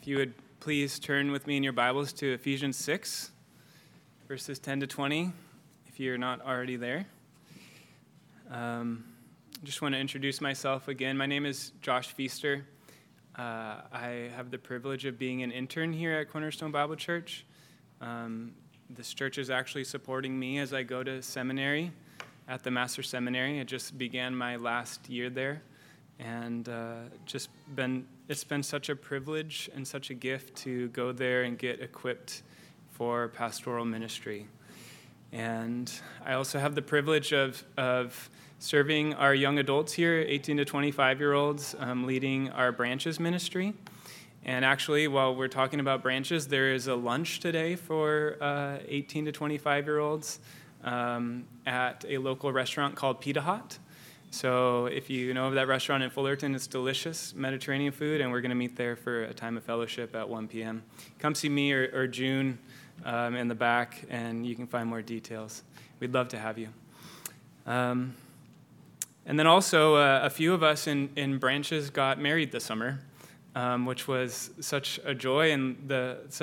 If you would please turn with me in your Bibles to Ephesians 6, verses 10 to 20, if you're not already there. Just want to introduce myself again. My name is Josh Feaster. I have the privilege of being an intern here at Cornerstone Bible Church. This church is actually supporting me as I go to seminary at the Master's Seminary. I just began my last year there. And it's been such a privilege and such a gift to go there and get equipped for pastoral ministry. And I also have the privilege of serving our young adults here, 18 to 25-year-olds, leading our branches ministry. And actually, while we're talking about branches, there is a lunch today for 18 to 25-year-olds at a local restaurant called Pita Hut. So if you know of that restaurant in Fullerton, it's delicious Mediterranean food, and we're going to meet there for a time of fellowship at 1 p.m. Come see me or June in the back, and you can find more details. We'd love to have you. And then also, a few of us in branches got married this summer, which was such a joy and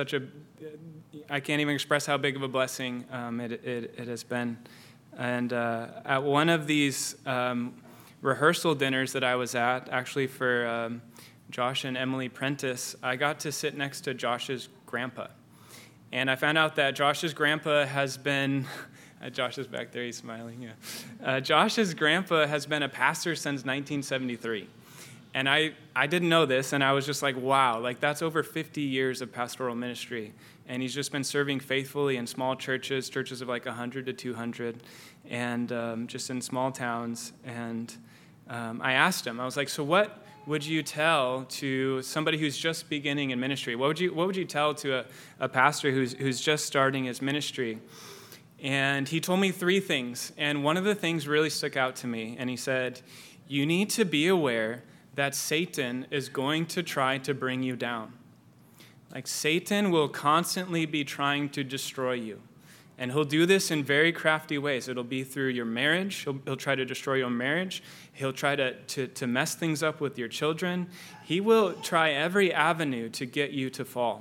I can't even express how big of a blessing it has been. And at one of these rehearsal dinners that I was at, actually for Josh and Emily Prentice, I got to sit next to Josh's grandpa. And I found out that Josh's grandpa has been, Josh is back there, he's smiling, yeah. Josh's grandpa has been a pastor since 1973. And I didn't know this, and I was just like, wow, like that's over 50 years of pastoral ministry. And he's just been serving faithfully in small churches of like 100 to 200, and just in small towns. And I asked him, I was like, so what would you tell to somebody who's just beginning in ministry? What would you tell to a pastor who's just starting his ministry? And he told me three things, and one of the things really stuck out to me. And he said, you need to be aware that Satan is going to try to bring you down. Like Satan will constantly be trying to destroy you. And he'll do this in very crafty ways. It'll be through your marriage. He'll try to destroy your marriage. He'll try to mess things up with your children. He will try every avenue to get you to fall.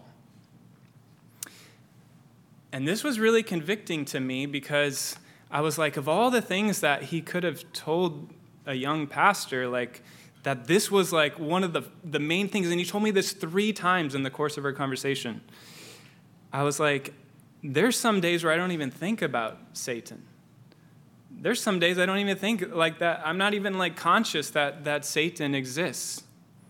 And this was really convicting to me because I was like, of all the things that he could have told a young pastor, like, that this was like one of the main things, and he told me this 3 times in the course of our conversation. I was like, there's some days where I don't even think about Satan. There's some days I don't even think like that. I'm not even like conscious that Satan exists.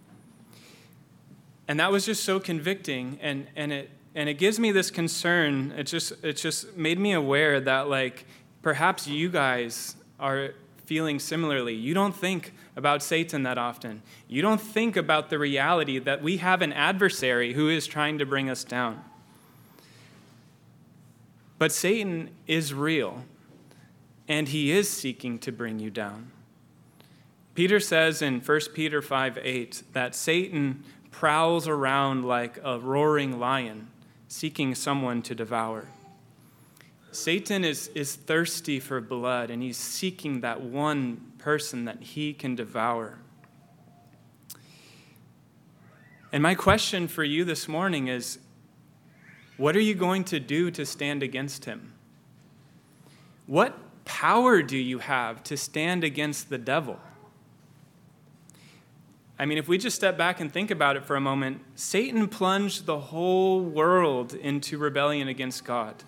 And that was just so convicting, and it gives me this concern. It just made me aware that like perhaps you guys are feeling similarly. You don't think about Satan that often. You don't think about the reality that we have an adversary who is trying to bring us down. But Satan is real, and he is seeking to bring you down. Peter says in 1 Peter 5:8 that Satan prowls around like a roaring lion, seeking someone to devour. Satan is thirsty for blood, and he's seeking that one person that he can devour. And my question for you this morning is, what are you going to do to stand against him? What power do you have to stand against the devil? I mean, if we just step back and think about it for a moment, Satan plunged the whole world into rebellion against God.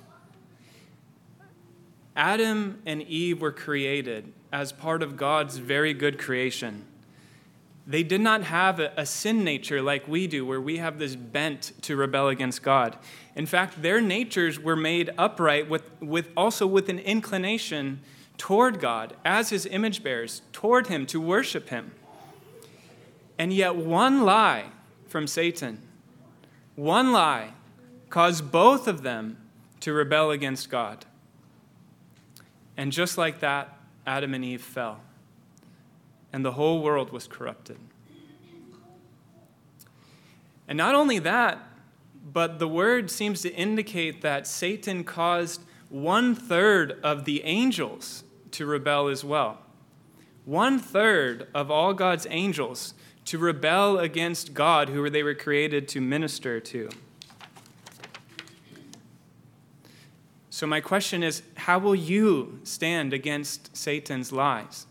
Adam and Eve were created as part of God's very good creation. They did not have a sin nature like we do, where we have this bent to rebel against God. In fact, their natures were made upright with an inclination toward God as his image bearers, toward him, to worship him. And yet one lie from Satan, one lie, caused both of them to rebel against God. And just like that, Adam and Eve fell, and the whole world was corrupted. And not only that, but the word seems to indicate that Satan caused 1/3 of the angels to rebel as well. 1/3 of all God's angels to rebel against God, who they were created to minister to. So my question is, how will you stand against Satan's lies?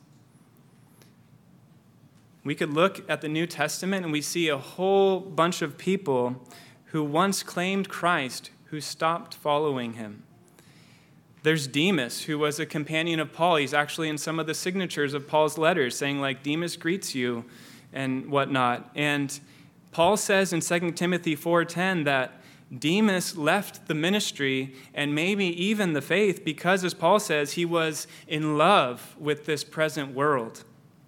We could look at the New Testament and we see a whole bunch of people who once claimed Christ who stopped following him. There's Demas, who was a companion of Paul. He's actually in some of the signatures of Paul's letters, saying like, Demas greets you and whatnot. And Paul says in 2 Timothy 4:10 that Demas left the ministry and maybe even the faith because, as Paul says, he was in love with this present world.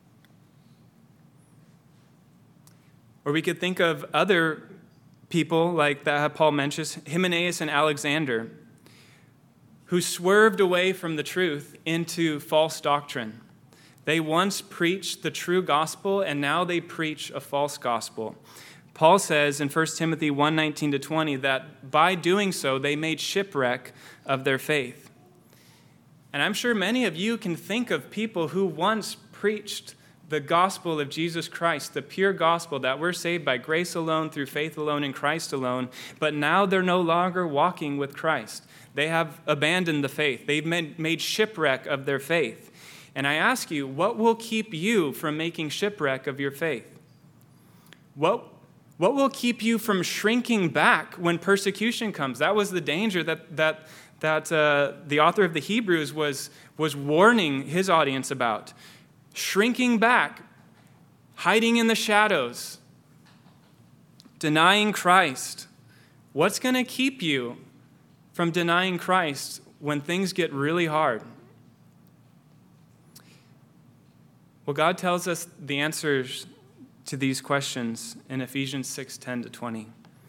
Or we could think of other people like that Paul mentions, Hymenaeus and Alexander, who swerved away from the truth into false doctrine. They once preached the true gospel, and now they preach a false gospel. Paul says in 1 Timothy 1:19-20 that by doing so, they made shipwreck of their faith. And I'm sure many of you can think of people who once preached the gospel of Jesus Christ, the pure gospel that we're saved by grace alone, through faith alone, in Christ alone, but now they're no longer walking with Christ. They have abandoned the faith. They've made shipwreck of their faith. And I ask you, what will keep you from making shipwreck of your faith? What will keep you from shrinking back when persecution comes? That was the danger that the author of the Hebrews was warning his audience about. Shrinking back, hiding in the shadows, denying Christ. What's going to keep you from denying Christ when things get really hard? Well, God tells us the answers to these questions in Ephesians 6:10-20.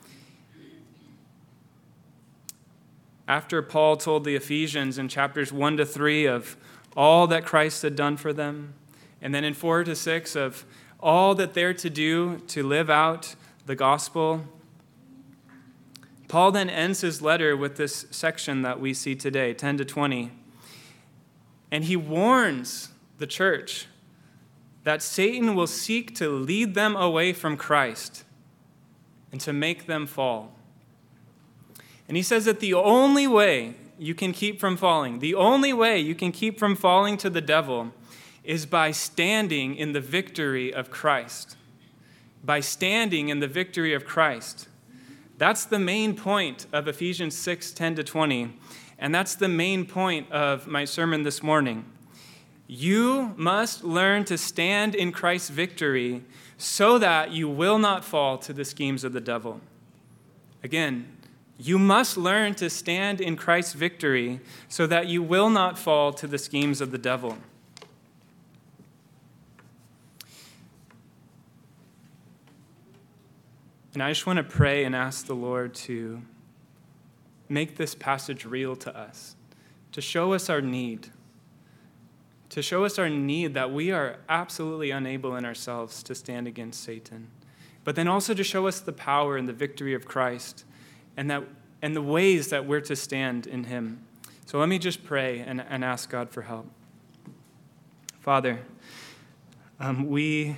After Paul told the Ephesians in chapters 1-3 of all that Christ had done for them, and then in 4-6 of all that they're to do to live out the gospel, Paul then ends his letter with this section that we see today, 10-20. And he warns the church that Satan will seek to lead them away from Christ and to make them fall. And he says that the only way you can keep from falling, the only way you can keep from falling to the devil is by standing in the victory of Christ. By standing in the victory of Christ. That's the main point of Ephesians 6:10-20, and that's the main point of my sermon this morning. You must learn to stand in Christ's victory so that you will not fall to the schemes of the devil. Again, you must learn to stand in Christ's victory so that you will not fall to the schemes of the devil. And I just want to pray and ask the Lord to make this passage real to us, to show us our need, that we are absolutely unable in ourselves to stand against Satan, but then also to show us the power and the victory of Christ and the ways that we're to stand in him. So let me just pray and ask God for help. Father, we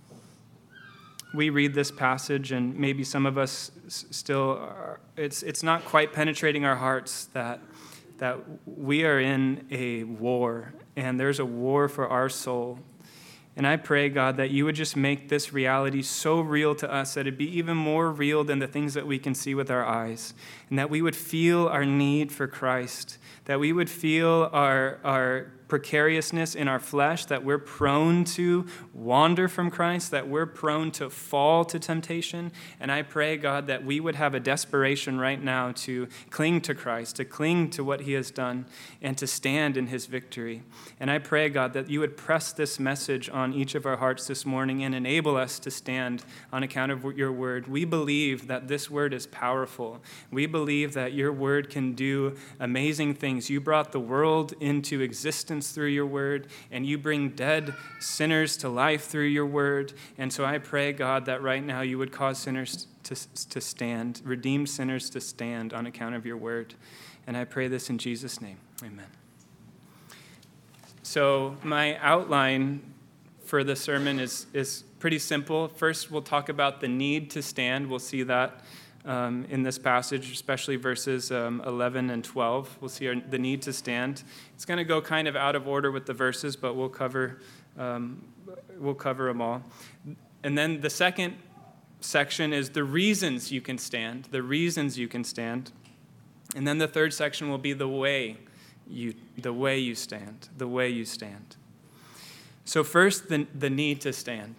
read this passage, and maybe some of us still are, it's not quite penetrating our hearts that we are in a war, and there's a war for our soul. And I pray, God, that you would just make this reality so real to us that it'd be even more real than the things that we can see with our eyes, and that we would feel our need for Christ, that we would feel our precariousness in our flesh, that we're prone to wander from Christ, that we're prone to fall to temptation. And I pray, God, that we would have a desperation right now to cling to Christ, to cling to what he has done, and to stand in his victory. And I pray, God, that you would press this message on each of our hearts this morning and enable us to stand on account of your word. We believe that this word is powerful. We believe that your word can do amazing things. You brought the world into existence through your word, and you bring dead sinners to life through your word. And so I pray, God, that right now you would cause sinners to stand, redeemed sinners to stand on account of your word. And I pray this in Jesus' name. Amen. So my outline for the sermon is pretty simple. First, we'll talk about the need to stand. We'll see that in this passage, especially verses 11 and 12. We'll see the need to stand. It's going to go kind of out of order with the verses, but we'll cover them all. And then the second section is the reasons you can stand, the reasons you can stand. And then the third section will be the way you stand, the way you stand. So first, the need to stand.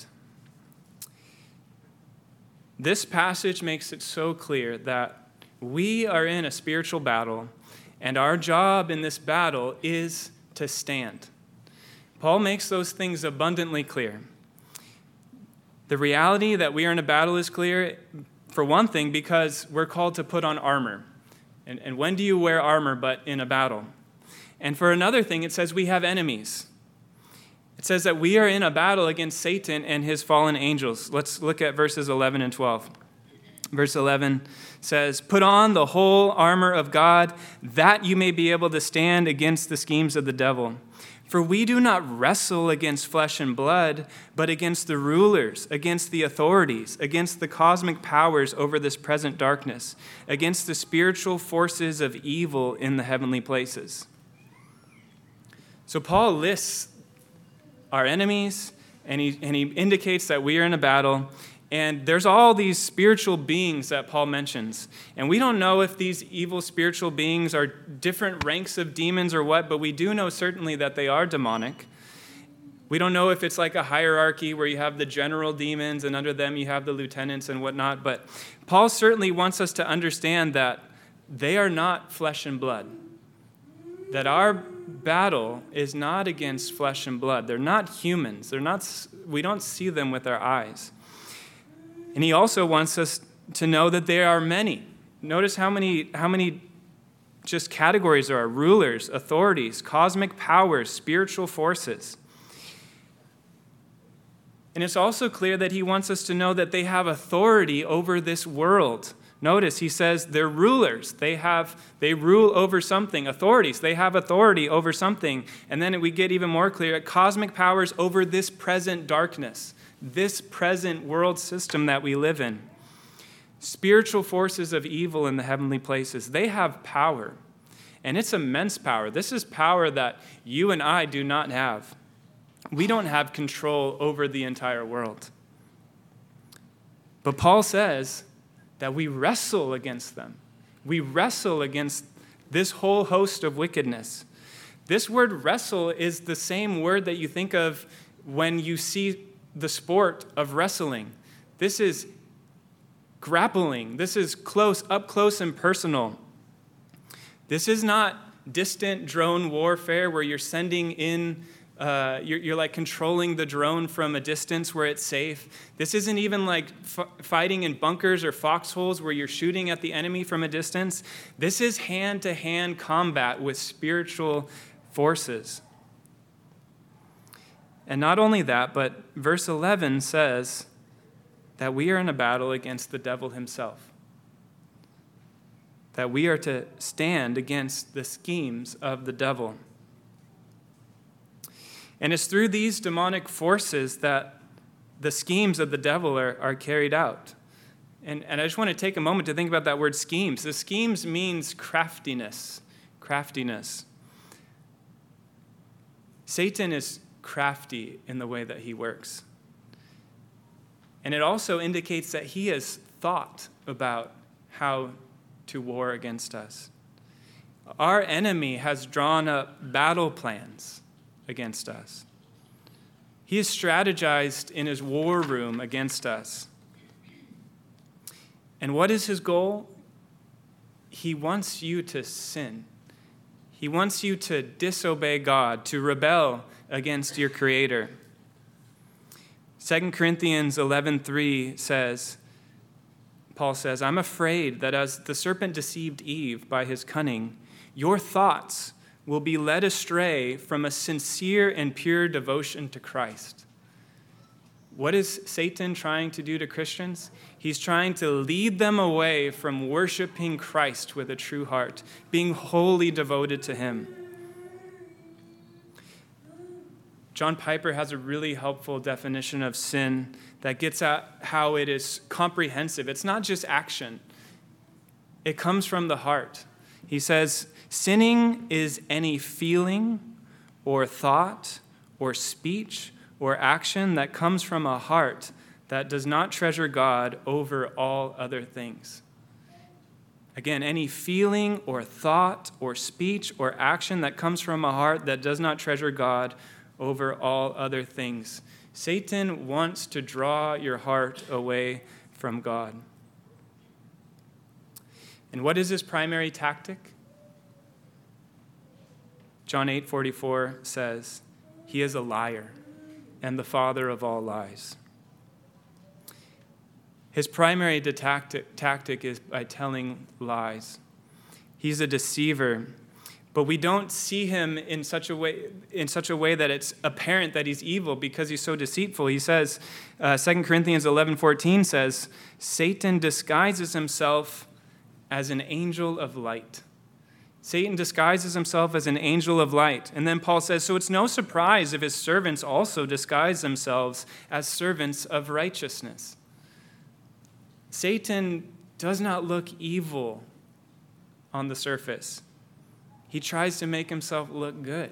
This passage makes it so clear that we are in a spiritual battle, and our job in this battle is to stand. Paul makes those things abundantly clear. The reality that we are in a battle is clear, for one thing, because we're called to put on armor. And when do you wear armor but in a battle? And for another thing, it says we have enemies. It says that we are in a battle against Satan and his fallen angels. Let's look at verses 11 and 12. Verse 11 says, "Put on the whole armor of God, that you may be able to stand against the schemes of the devil. For we do not wrestle against flesh and blood, but against the rulers, against the authorities, against the cosmic powers over this present darkness, against the spiritual forces of evil in the heavenly places." So Paul lists our enemies, and he indicates that we are in a battle. And there's all these spiritual beings that Paul mentions. And we don't know if these evil spiritual beings are different ranks of demons or what, but we do know certainly that they are demonic. We don't know if it's like a hierarchy where you have the general demons and under them you have the lieutenants and whatnot. But Paul certainly wants us to understand that they are not flesh and blood. That our battle is not against flesh and blood. They're not humans. We don't see them with our eyes. And he also wants us to know that there are many. Notice how many just categories there are: rulers, authorities, cosmic powers, spiritual forces. And it's also clear that he wants us to know that they have authority over this world. Notice he says they're rulers. They rule over something. Authorities, they have authority over something. And then we get even more clear: cosmic powers over this present darkness, this present world system that we live in. Spiritual forces of evil in the heavenly places. They have power. And it's immense power. This is power that you and I do not have. We don't have control over the entire world. But Paul says that we wrestle against them. We wrestle against this whole host of wickedness. This word wrestle is the same word that you think of when you see the sport of wrestling. This is grappling. This is up close and personal. This is not distant drone warfare where you're sending in you're like controlling the drone from a distance where it's safe. This isn't even like fighting in bunkers or foxholes where you're shooting at the enemy from a distance. This is hand-to-hand combat with spiritual forces. And not only that, but verse 11 says that we are in a battle against the devil himself. That we are to stand against the schemes of the devil. And it's through these demonic forces that the schemes of the devil are carried out. And I just want to take a moment to think about that word schemes. The schemes means craftiness. Craftiness. Satan is crafty in the way that he works. And it also indicates that he has thought about how to war against us. Our enemy has drawn up battle plans against us. He has strategized in his war room against us. And what is his goal? He wants you to sin. He wants you to disobey God, to rebel against your Creator. 2 Corinthians 11:3 says, Paul says, "I'm afraid that as the serpent deceived Eve by his cunning, your thoughts will be led astray from a sincere and pure devotion to Christ." What is Satan trying to do to Christians? He's trying to lead them away from worshiping Christ with a true heart, being wholly devoted to him. John Piper has a really helpful definition of sin that gets at how it is comprehensive. It's not just action. It comes from the heart. He says, sinning is any feeling or thought or speech or action that comes from a heart that does not treasure God over all other things. Again, any feeling or thought or speech or action that comes from a heart that does not treasure God over all other things. Satan wants to draw your heart away from God. And what is his primary tactic? John 8:44 says, he is a liar and the father of all lies. His primary tactic is by telling lies. He's a deceiver, but we don't see him in such a way that it's apparent that he's evil because he's so deceitful. He says, 2 Corinthians 11:14 says, Satan disguises himself as an angel of light. Satan disguises himself as an angel of light. And then Paul says, so it's no surprise if his servants also disguise themselves as servants of righteousness. Satan does not look evil on the surface. He tries to make himself look good.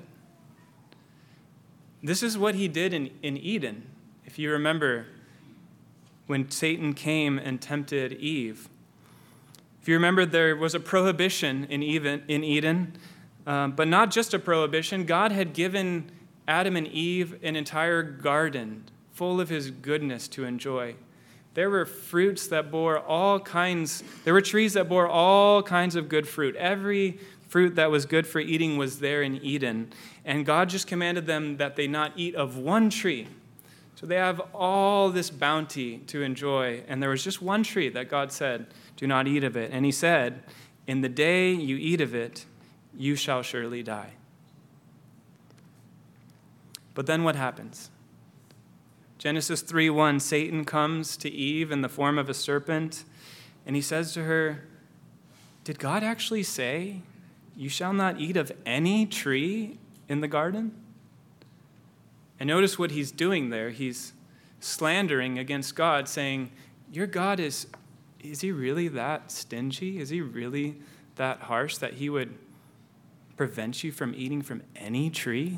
This is what he did in Eden. If you remember, when Satan came and tempted Eve. If you remember, there was a prohibition in Eden, but not just a prohibition. God had given Adam and Eve an entire garden full of his goodness to enjoy. There were fruits that bore all kinds, there were trees that bore all kinds of good fruit. Every fruit that was good for eating was there in Eden. And God just commanded them that they not eat of one tree. So they have all this bounty to enjoy. And there was just one tree that God said, do not eat of it. And he said, in the day you eat of it, you shall surely die. But then what happens? Genesis 3:1, Satan comes to Eve in the form of a serpent, and he says to her, did God actually say, you shall not eat of any tree in the garden? And notice what he's doing there. He's slandering against God, saying, your God is he really that stingy? Is he really that harsh that he would prevent you from eating from any tree?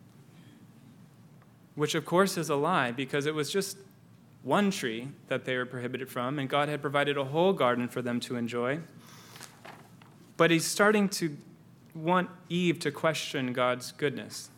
Which, of course, is a lie, because it was just one tree that they were prohibited from, and God had provided a whole garden for them to enjoy. But he's starting to want Eve to question God's goodness.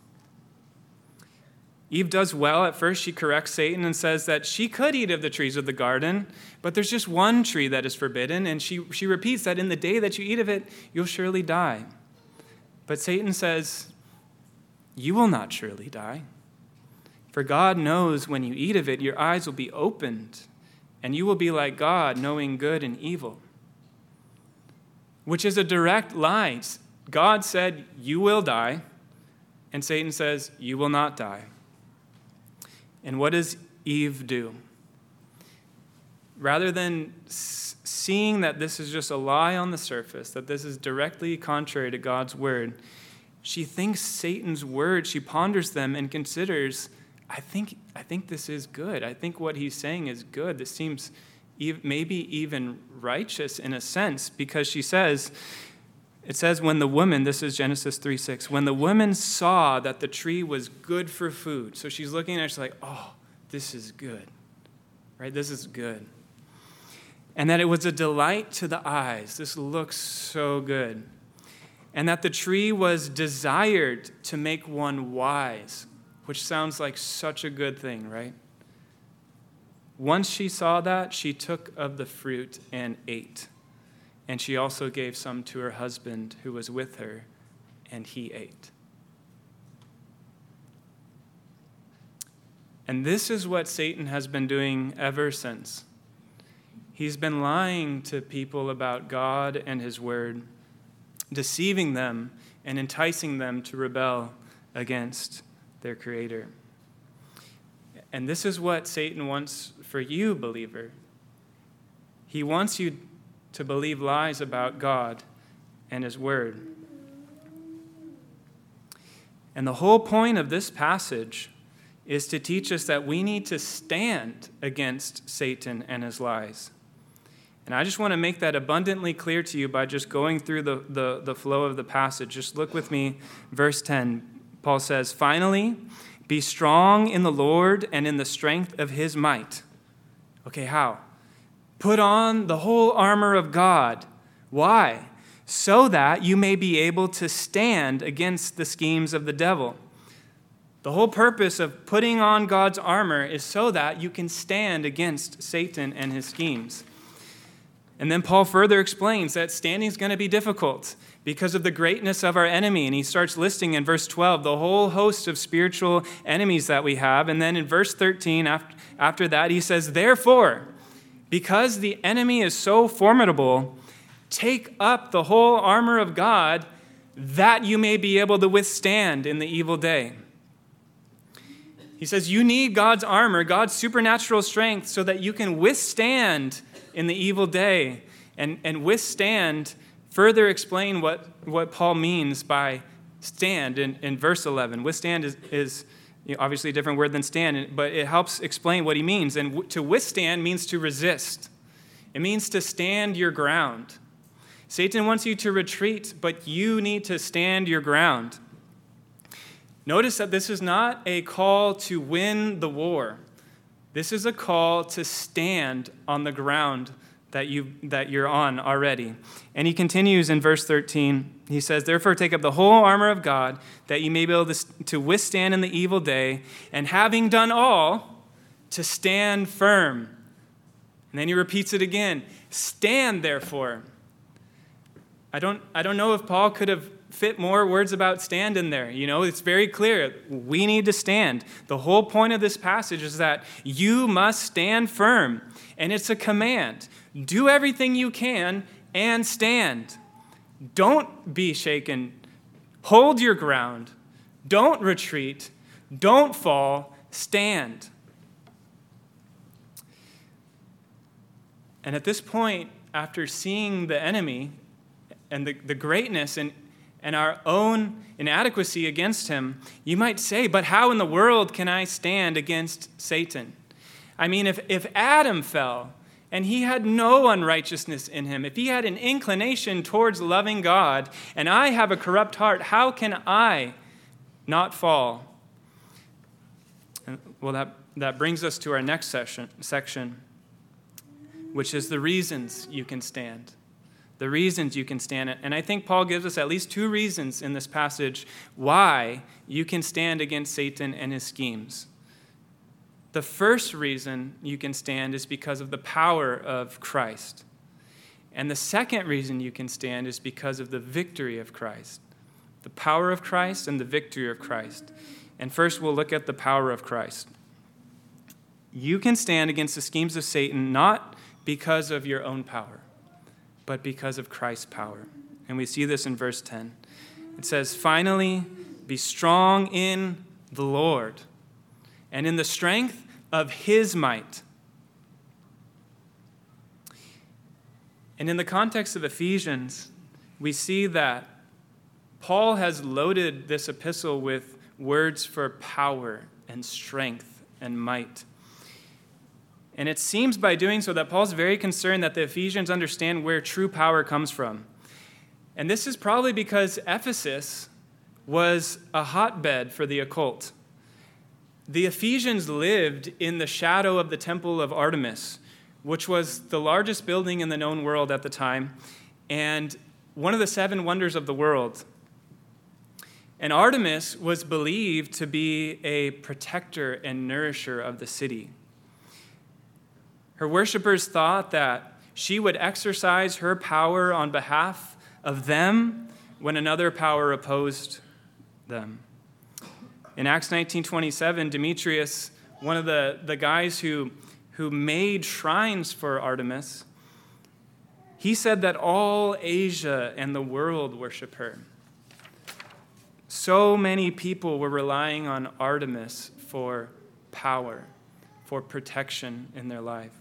Eve does well. At first, she corrects Satan and says that she could eat of the trees of the garden, but there's just one tree that is forbidden, and she repeats that in the day that you eat of it, you'll surely die. But Satan says, you will not surely die. For God knows when you eat of it, your eyes will be opened, and you will be like God, knowing good and evil. Which is a direct lie. God said, you will die, and Satan says, you will not die. And what does Eve do? Rather than seeing that this is just a lie on the surface, that this is directly contrary to God's word, she thinks Satan's words, she ponders them and considers, I think this is good. I think what he's saying is good. This seems maybe even righteous in a sense, because she says, it says, when the woman, this is Genesis 3:6, when the woman saw that the tree was good for food, so she's looking at it, she's like, oh, this is good, right? This is good. And that it was a delight to the eyes. This looks so good. And that the tree was desired to make one wise, which sounds like such a good thing, right? Once she saw that, she took of the fruit and ate. And she also gave some to her husband who was with her, and he ate. And this is what Satan has been doing ever since. He's been lying to people about God and his word, deceiving them and enticing them to rebel against their Creator. And this is what Satan wants for you, believer. He wants you to believe lies about God and his word. And the whole point of this passage is to teach us that we need to stand against Satan and his lies. And I just want to make that abundantly clear to you by just going through the flow of the passage. Just look with me, verse 10. Paul says, "Finally, be strong in the Lord and in the strength of his might." Okay, how? Put on the whole armor of God. Why? So that you may be able to stand against the schemes of the devil. The whole purpose of putting on God's armor is so that you can stand against Satan and his schemes. And then Paul further explains that standing is going to be difficult because of the greatness of our enemy. And he starts listing in verse 12 the whole host of spiritual enemies that we have. And then in verse 13, after that, he says, "Therefore, because the enemy is so formidable, take up the whole armor of God that you may be able to withstand in the evil day." He says you need God's armor, God's supernatural strength, so that you can withstand in the evil day. And withstand, further explain what Paul means by stand in verse 11. Withstand is obviously a different word than stand, but it helps explain what he means. And to withstand means to resist. It means to stand your ground. Satan wants you to retreat, but you need to stand your ground. Notice that this is not a call to win the war. This is a call to stand on the ground that you're on already. And he continues in verse 13. He says, "Therefore take up the whole armor of God, that you may be able to withstand in the evil day, and having done all, to stand firm." And then he repeats it again. "Stand, therefore." I don't know if Paul could have fit more words about stand in there. It's very clear. We need to stand. The whole point of this passage is that you must stand firm. And it's a command. Do everything you can and stand. Don't be shaken. Hold your ground. Don't retreat. Don't fall. Stand. And at this point, after seeing the enemy and the greatness and our own inadequacy against him, you might say, but how in the world can I stand against Satan? I mean, if Adam fell and he had no unrighteousness in him, if he had an inclination towards loving God, and I have a corrupt heart, how can I not fall? Well, that brings us to our next section, which is the reasons you can stand. The reasons you can stand. And I think Paul gives us at least two reasons in this passage why you can stand against Satan and his schemes. The first reason you can stand is because of the power of Christ. And the second reason you can stand is because of the victory of Christ. The power of Christ and the victory of Christ. And first we'll look at the power of Christ. You can stand against the schemes of Satan not because of your own power, but because of Christ's power. And we see this in verse 10. It says, "Finally, be strong in the Lord and in the strength of his might." And in the context of Ephesians, we see that Paul has loaded this epistle with words for power and strength and might. And it seems by doing so that Paul's very concerned that the Ephesians understand where true power comes from. And this is probably because Ephesus was a hotbed for the occult. The Ephesians lived in the shadow of the temple of Artemis, which was the largest building in the known world at the time, and one of the 7 wonders of the world. And Artemis was believed to be a protector and nourisher of the city. Her worshipers thought that she would exercise her power on behalf of them when another power opposed them. In Acts 19:27, Demetrius, one of the guys who made shrines for Artemis, he said that all Asia and the world worship her. So many people were relying on Artemis for power, for protection in their life.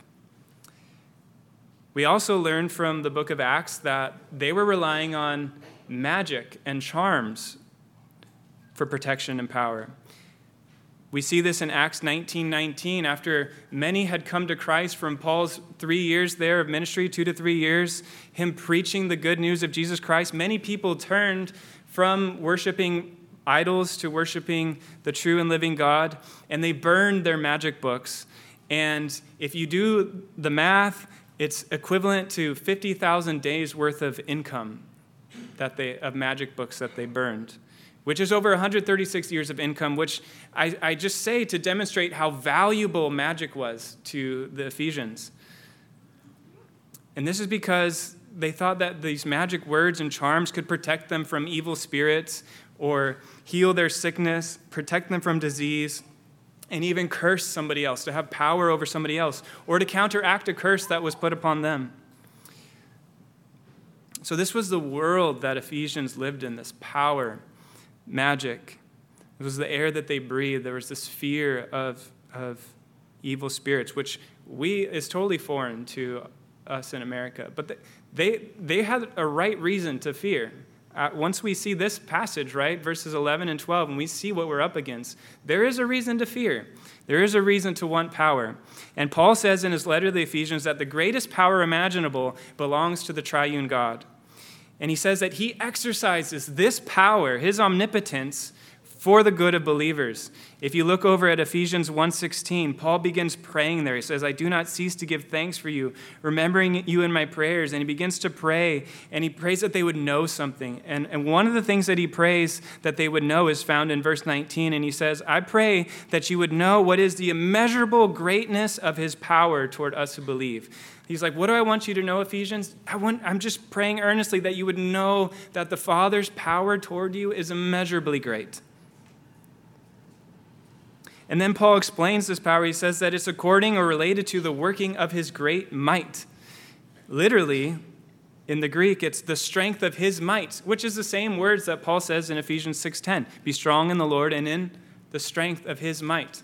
We also learn from the book of Acts that they were relying on magic and charms for protection and power. We see this in Acts 19:19. After many had come to Christ from Paul's 3 years there of ministry, 2 to 3 years, him preaching the good news of Jesus Christ, many people turned from worshiping idols to worshiping the true and living God, and they burned their magic books. And if you do the math, it's equivalent to 50,000 days worth of income of magic books that they burned, which is over 136 years of income, which I just say to demonstrate how valuable magic was to the Ephesians. And this is because they thought that these magic words and charms could protect them from evil spirits or heal their sickness, protect them from disease, and even curse somebody else, to have power over somebody else, or to counteract a curse that was put upon them. So this was the world that Ephesians lived in, this power, magic. It was the air that they breathed. There was this fear of evil spirits, which is totally foreign to us in America. But they had a right reason to fear. Once we see this passage, right, verses 11 and 12, and we see what we're up against, there is a reason to fear. There is a reason to want power. And Paul says in his letter to the Ephesians that the greatest power imaginable belongs to the triune God. And he says that he exercises this power, his omnipotence, for the good of believers. If you look over at Ephesians 1:16, Paul begins praying there. He says, I do not cease to give thanks for you, remembering you in my prayers. And he begins to pray, and he prays that they would know something. And one of the things that he prays that they would know is found in verse 19. And he says, I pray that you would know what is the immeasurable greatness of his power toward us who believe. He's like, what do I want you to know, Ephesians? I'm just praying earnestly that you would know that the Father's power toward you is immeasurably great. And then Paul explains this power. He says that it's according or related to the working of his great might. Literally, in the Greek, it's the strength of his might, which is the same words that Paul says in Ephesians 6:10. Be strong in the Lord and in the strength of his might.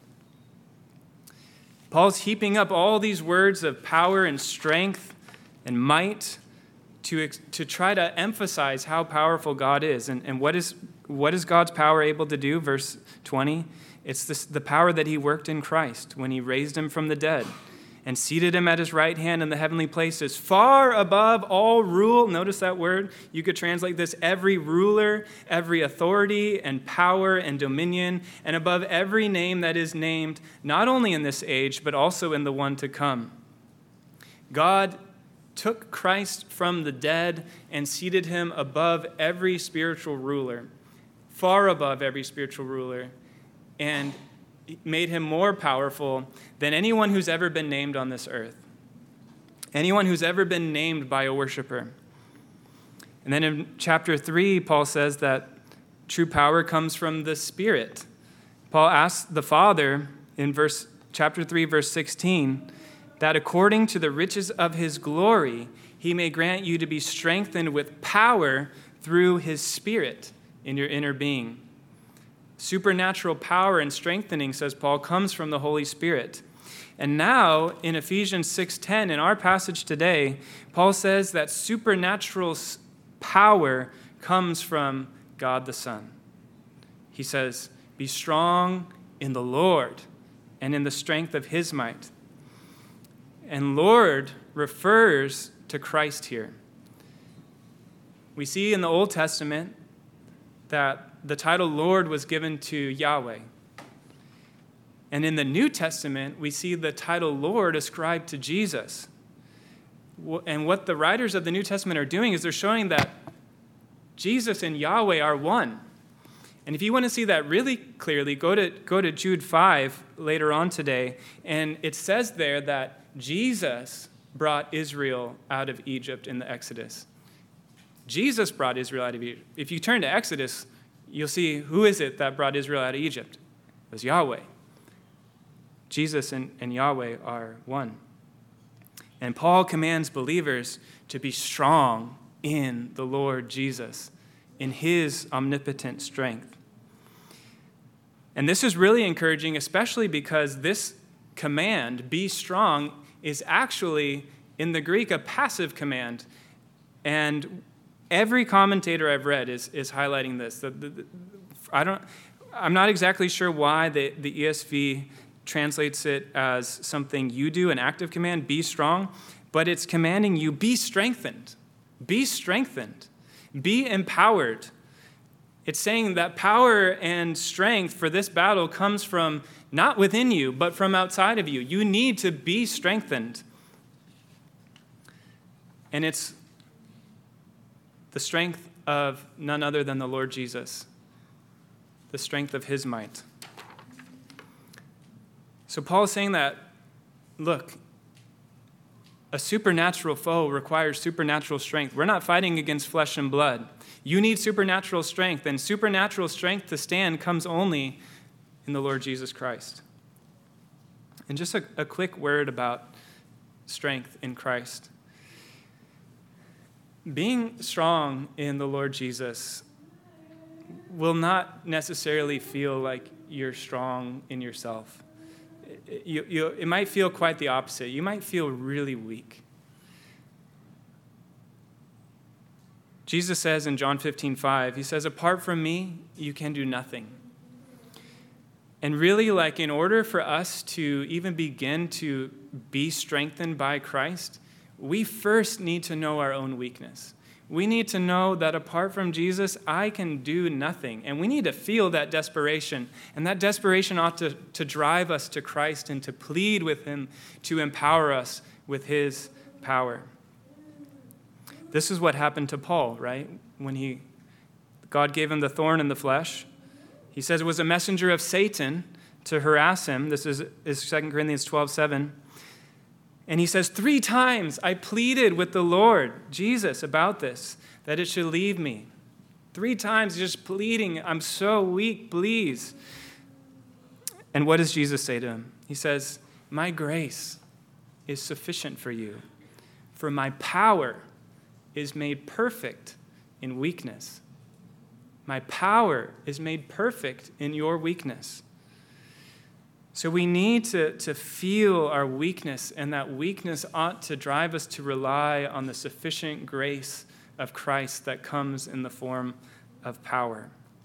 Paul's heaping up all these words of power and strength and might to try to emphasize how powerful God is. And what is God's power able to do? Verse 20. It's the power that he worked in Christ when he raised him from the dead and seated him at his right hand in the heavenly places, far above all rule. Notice that word. You could translate this: every ruler, every authority and power and dominion, and above every name that is named, not only in this age, but also in the one to come. God took Christ from the dead and seated him above every spiritual ruler, far above every spiritual ruler, and made him more powerful than anyone who's ever been named on this earth, anyone who's ever been named by a worshiper. And then in chapter 3, Paul says that true power comes from the Spirit. Paul asks the Father in chapter 3, verse 16, that according to the riches of his glory, he may grant you to be strengthened with power through his Spirit in your inner being. Supernatural power and strengthening, says Paul, comes from the Holy Spirit. And now, in Ephesians 6:10, in our passage today, Paul says that supernatural power comes from God the Son. He says, be strong in the Lord and in the strength of his might. And Lord refers to Christ here. We see in the Old Testament that the title Lord was given to Yahweh. And in the New Testament, we see the title Lord ascribed to Jesus. And what the writers of the New Testament are doing is they're showing that Jesus and Yahweh are one. And if you want to see that really clearly, go to Jude 5 later on today. And it says there that Jesus brought Israel out of Egypt in the Exodus. Jesus brought Israel out of Egypt. If you turn to Exodus, you'll see who is it that brought Israel out of Egypt. It was Yahweh. Jesus and Yahweh are one. And Paul commands believers to be strong in the Lord Jesus, in his omnipotent strength. And this is really encouraging, especially because this command, be strong, is actually, in the Greek, a passive command. And every commentator I've read is highlighting this. I'm not exactly sure why the ESV translates it as something you do, an active command, be strong, but it's commanding you, be strengthened. Be strengthened. Be empowered. It's saying that power and strength for this battle comes from not within you, but from outside of you. You need to be strengthened. And it's the strength of none other than the Lord Jesus, the strength of his might. So Paul is saying that, look, a supernatural foe requires supernatural strength. We're not fighting against flesh and blood. You need supernatural strength, and supernatural strength to stand comes only in the Lord Jesus Christ. And just a quick word about strength in Christ. Being strong in the Lord Jesus will not necessarily feel like you're strong in yourself. It might feel quite the opposite. You might feel really weak. Jesus says in John 15:5, he says, apart from me, you can do nothing. And really, in order for us to even begin to be strengthened by Christ, we first need to know our own weakness. We need to know that apart from Jesus, I can do nothing. And we need to feel that desperation. And that desperation ought to drive us to Christ and to plead with him to empower us with his power. This is what happened to Paul, right? When God gave him the thorn in the flesh. He says it was a messenger of Satan to harass him. This is 2 Corinthians 12:7. And he says, 3 times I pleaded with the Lord, Jesus, about this, that it should leave me. 3 times just pleading, I'm so weak, please. And what does Jesus say to him? He says, my grace is sufficient for you, for my power is made perfect in weakness. My power is made perfect in your weakness. So we need to feel our weakness, and that weakness ought to drive us to rely on the sufficient grace of Christ that comes in the form of power.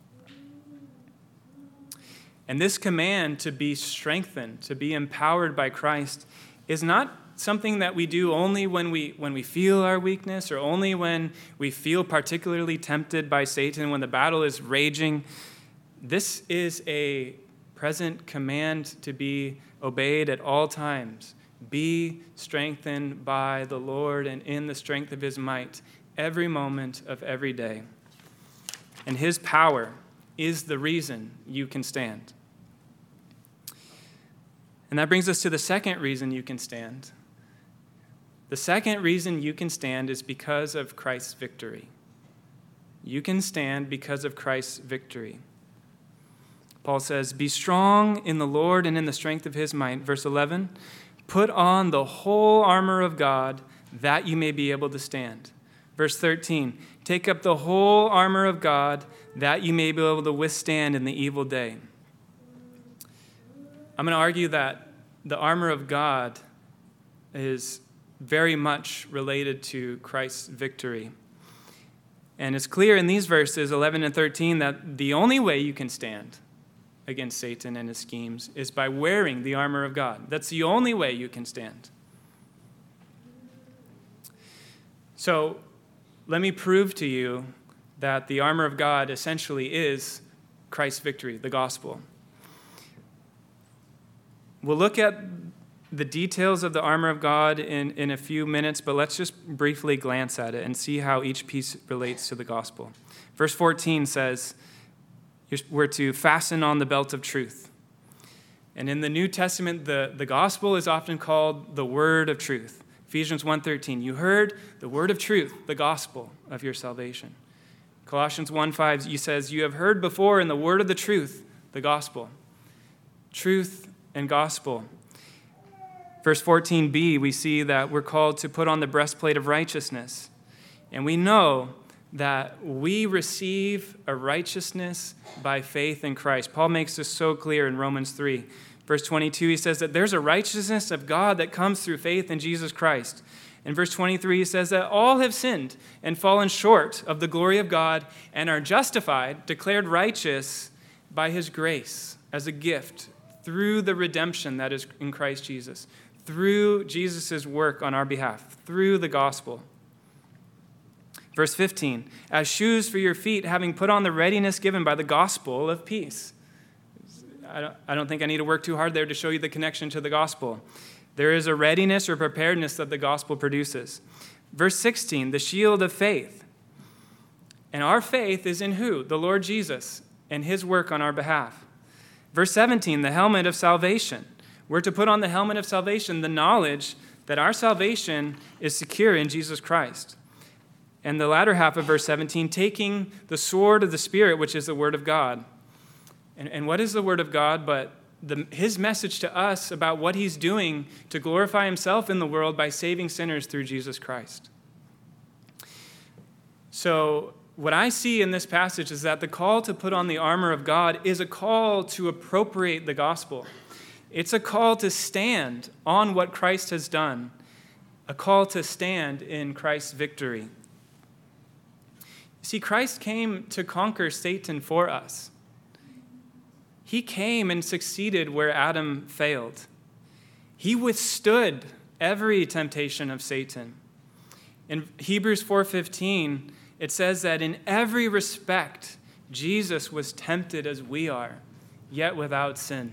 And this command to be strengthened, to be empowered by Christ, is not something that we do only when we feel our weakness, or only when we feel particularly tempted by Satan, when the battle is raging. This is a present command to be obeyed at all times. Be strengthened by the Lord and in the strength of his might every moment of every day. And his power is the reason you can stand. And that brings us to the second reason you can stand. The second reason you can stand is because of Christ's victory. You can stand because of Christ's victory. Paul says, be strong in the Lord and in the strength of his might. Verse 11, put on the whole armor of God that you may be able to stand. Verse 13, take up the whole armor of God that you may be able to withstand in the evil day. I'm going to argue that the armor of God is very much related to Christ's victory. And it's clear in these verses, 11 and 13, that the only way you can stand against Satan and his schemes is by wearing the armor of God. That's the only way you can stand. So let me prove to you that the armor of God essentially is Christ's victory, the gospel. We'll look at the details of the armor of God in a few minutes, but let's just briefly glance at it and see how each piece relates to the gospel. Verse 14 says, we're to fasten on the belt of truth. And in the New Testament, the gospel is often called the word of truth. Ephesians 1:13, you heard the word of truth, the gospel of your salvation. Colossians 1:5, you says, you have heard before in the word of the truth, the gospel. Truth and gospel. Verse 14b, we see that we're called to put on the breastplate of righteousness. And we know that we receive a righteousness by faith in Christ. Paul makes this so clear in Romans 3. Verse 22, he says that there's a righteousness of God that comes through faith in Jesus Christ. In verse 23, he says that all have sinned and fallen short of the glory of God and are justified, declared righteous by his grace as a gift through the redemption that is in Christ Jesus, through Jesus' work on our behalf, through the gospel. Verse 15, as shoes for your feet, having put on the readiness given by the gospel of peace. I don't think I need to work too hard there to show you the connection to the gospel. There is a readiness or preparedness that the gospel produces. Verse 16, the shield of faith. And our faith is in who? The Lord Jesus and his work on our behalf. Verse 17, the helmet of salvation. We're to put on the helmet of salvation, the knowledge that our salvation is secure in Jesus Christ. And the latter half of verse 17, taking the sword of the Spirit, which is the word of God. And what is the word of God but his message to us about what he's doing to glorify himself in the world by saving sinners through Jesus Christ? So what I see in this passage is that the call to put on the armor of God is a call to appropriate the gospel. It's a call to stand on what Christ has done, a call to stand in Christ's victory. See, Christ came to conquer Satan for us. He came and succeeded where Adam failed. He withstood every temptation of Satan. In Hebrews 4:15, it says that in every respect, Jesus was tempted as we are, yet without sin.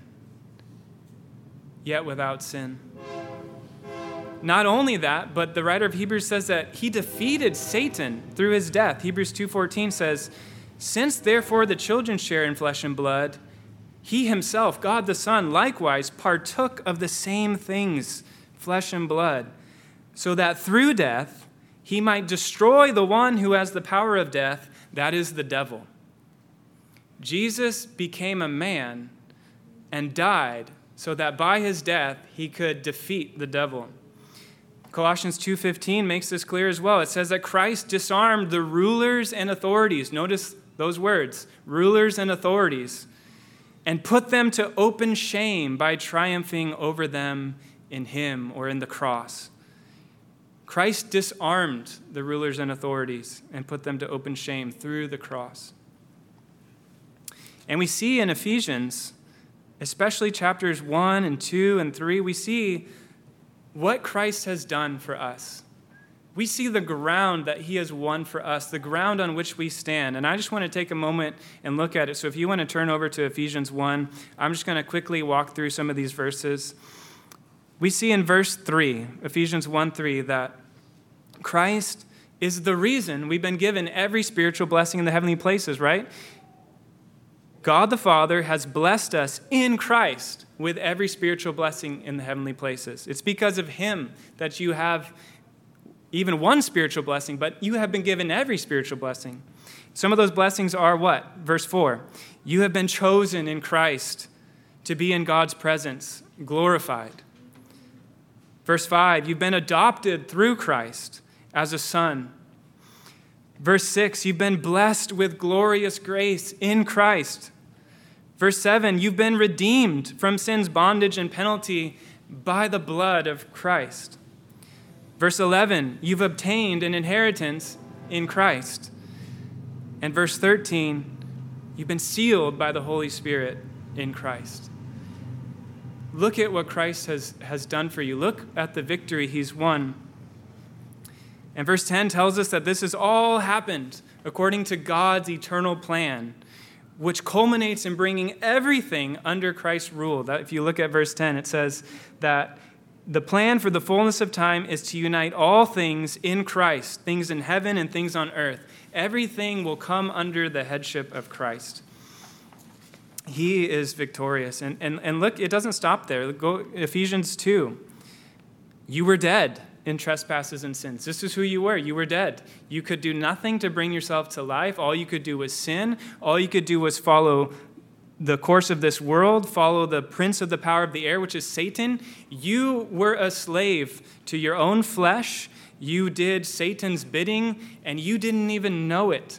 Yet without sin. Not only that, but the writer of Hebrews says that he defeated Satan through his death. Hebrews 2:14 says, since therefore the children share in flesh and blood, he himself, God the Son, likewise partook of the same things, flesh and blood, so that through death he might destroy the one who has the power of death, that is the devil. Jesus became a man and died so that by his death he could defeat the devil. Colossians 2:15 makes this clear as well. It says that Christ disarmed the rulers and authorities. Notice those words, rulers and authorities, and put them to open shame by triumphing over them in him or in the cross. Christ disarmed the rulers and authorities and put them to open shame through the cross. And we see in Ephesians, especially chapters 1 and 2 and 3, we see what Christ has done for us. We see the ground that he has won for us, the ground on which we stand. And I just want to take a moment and look at it. So if you want to turn over to Ephesians 1, I'm just going to quickly walk through some of these verses. We see in verse 3, Ephesians 1:3, that Christ is the reason we've been given every spiritual blessing in the heavenly places, right? God the Father has blessed us in Christ with every spiritual blessing in the heavenly places. It's because of him that you have even one spiritual blessing, but you have been given every spiritual blessing. Some of those blessings are what? Verse 4, you have been chosen in Christ to be in God's presence, glorified. Verse 5, you've been adopted through Christ as a son. Verse 6, you've been blessed with glorious grace in Christ. Verse 7, you've been redeemed from sin's bondage and penalty by the blood of Christ. Verse 11, you've obtained an inheritance in Christ. And verse 13, you've been sealed by the Holy Spirit in Christ. Look at what Christ has done for you. Look at the victory he's won. And verse 10 tells us that this has all happened according to God's eternal plan, which culminates in bringing everything under Christ's rule. That if you look at verse 10, it says that the plan for the fullness of time is to unite all things in Christ, things in heaven and things on earth. Everything will come under the headship of Christ. He is victorious. And look, it doesn't stop there. Go Ephesians 2. You were dead in trespasses and sins. This is who you were. You were dead. You could do nothing to bring yourself to life. All you could do was sin. All you could do was follow the course of this world, follow the prince of the power of the air, which is Satan. You were a slave to your own flesh. You did Satan's bidding, and you didn't even know it.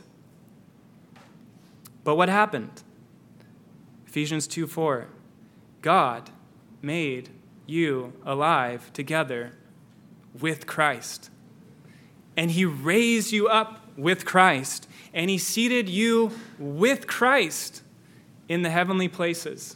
But what happened? Ephesians 2:4. God made you alive together with Christ. And he raised you up with Christ. And he seated you with Christ in the heavenly places.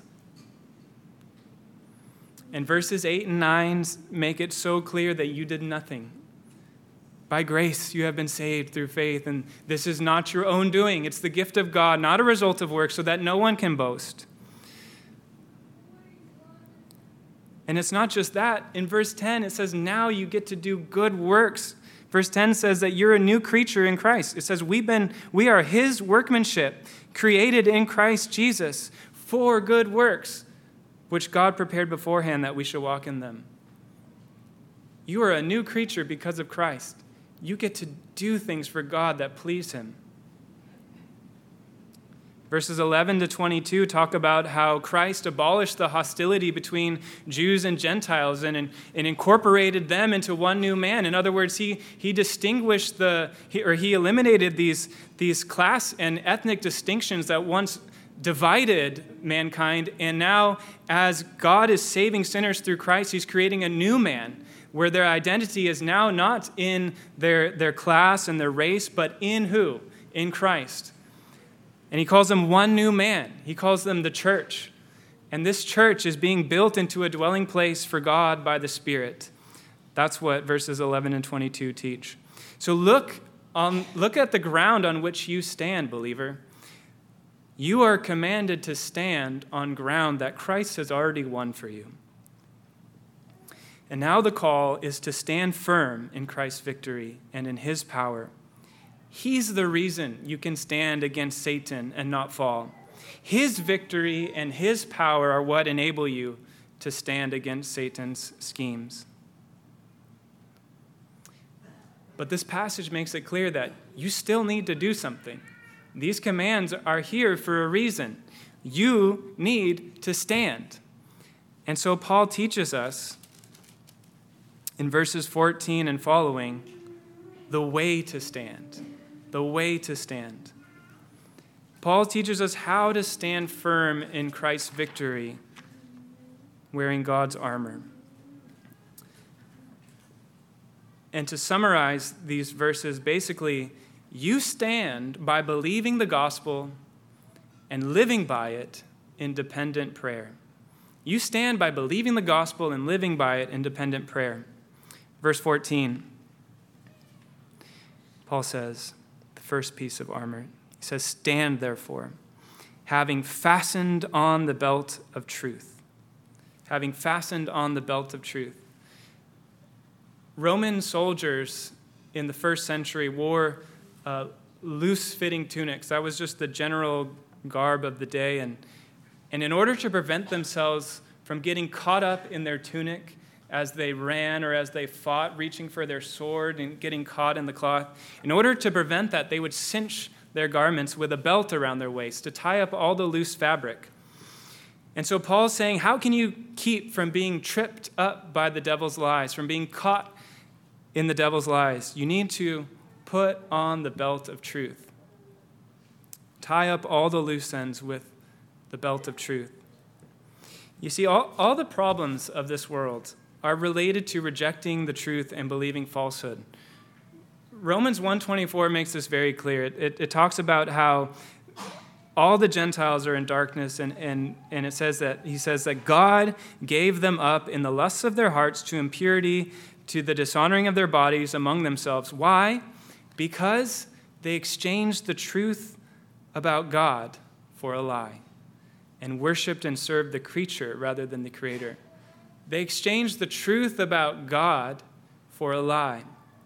And verses 8 and 9 make it so clear that you did nothing. By grace you have been saved through faith, and this is not your own doing. It's the gift of God, not a result of works, so that no one can boast. And it's not just that. In verse 10, it says, now you get to do good works. Verse 10 says that you're a new creature in Christ. It says we are his workmanship, created in Christ Jesus for good works, which God prepared beforehand that we should walk in them. You are a new creature because of Christ. You get to do things for God that please him. Verses 11 to 22 talk about how Christ abolished the hostility between Jews and Gentiles and incorporated them into one new man. In other words, he distinguished he eliminated these class and ethnic distinctions that once divided mankind. And now, as God is saving sinners through Christ, he's creating a new man where their identity is now not in their class and their race, but in who? In Christ. And he calls them one new man. He calls them the church. And this church is being built into a dwelling place for God by the Spirit. That's what verses 11 and 22 teach. So look at the ground on which you stand, believer. You are commanded to stand on ground that Christ has already won for you. And now the call is to stand firm in Christ's victory and in his power. He's the reason you can stand against Satan and not fall. His victory and his power are what enable you to stand against Satan's schemes. But this passage makes it clear that you still need to do something. These commands are here for a reason. You need to stand. And so Paul teaches us in verses 14 and following the way to stand. The way to stand. Paul teaches us how to stand firm in Christ's victory, wearing God's armor. And to summarize these verses, basically, you stand by believing the gospel and living by it in dependent prayer. You stand by believing the gospel and living by it in dependent prayer. Verse 14, Paul says, the first piece of armor, he says, stand therefore, having fastened on the belt of truth. Having fastened on the belt of truth. Roman soldiers in the first century wore loose-fitting tunics. That was just the general garb of the day. And in order to prevent themselves from getting caught up in their tunic as they ran or as they fought, reaching for their sword and getting caught in the cloth, in order to prevent that, they would cinch their garments with a belt around their waist to tie up all the loose fabric. And so Paul's saying, how can you keep from being tripped up by the devil's lies, from being caught in the devil's lies? You need to put on the belt of truth. Tie up all the loose ends with the belt of truth. You see, all the problems of this world are related to rejecting the truth and believing falsehood. Romans 1:24 makes this very clear. It talks about how all the Gentiles are in darkness, and it says that he says that God gave them up in the lusts of their hearts to impurity, to the dishonoring of their bodies among themselves. Why? Because they exchanged the truth about God for a lie and worshiped and served the creature rather than the Creator. They exchanged the truth about God for a lie.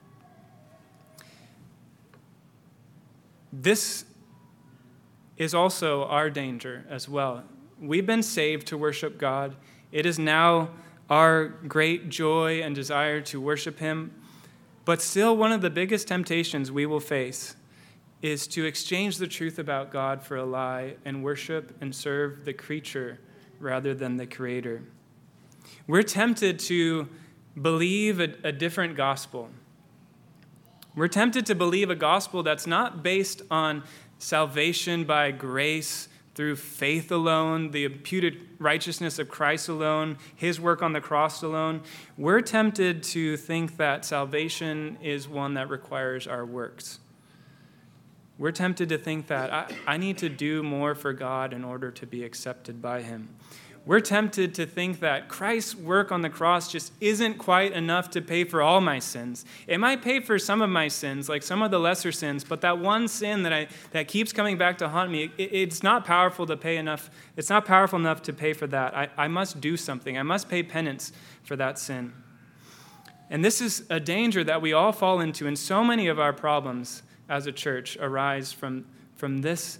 This is also our danger as well. We've been saved to worship God. It is now our great joy and desire to worship him. But still, one of the biggest temptations we will face is to exchange the truth about God for a lie and worship and serve the creature rather than the Creator. We're tempted to believe a different gospel. We're tempted to believe a gospel that's not based on salvation by grace through faith alone, the imputed righteousness of Christ alone, his work on the cross alone. We're tempted to think that salvation is one that requires our works. We're tempted to think that I need to do more for God in order to be accepted by him. We're tempted to think that Christ's work on the cross just isn't quite enough to pay for all my sins. It might pay for some of my sins, like some of the lesser sins, but that one sin that keeps coming back to haunt me, it's not powerful to pay enough. It's not powerful enough to pay for that. I must do something. I must pay penance for that sin. And this is a danger that we all fall into, and so many of our problems as a church arise from this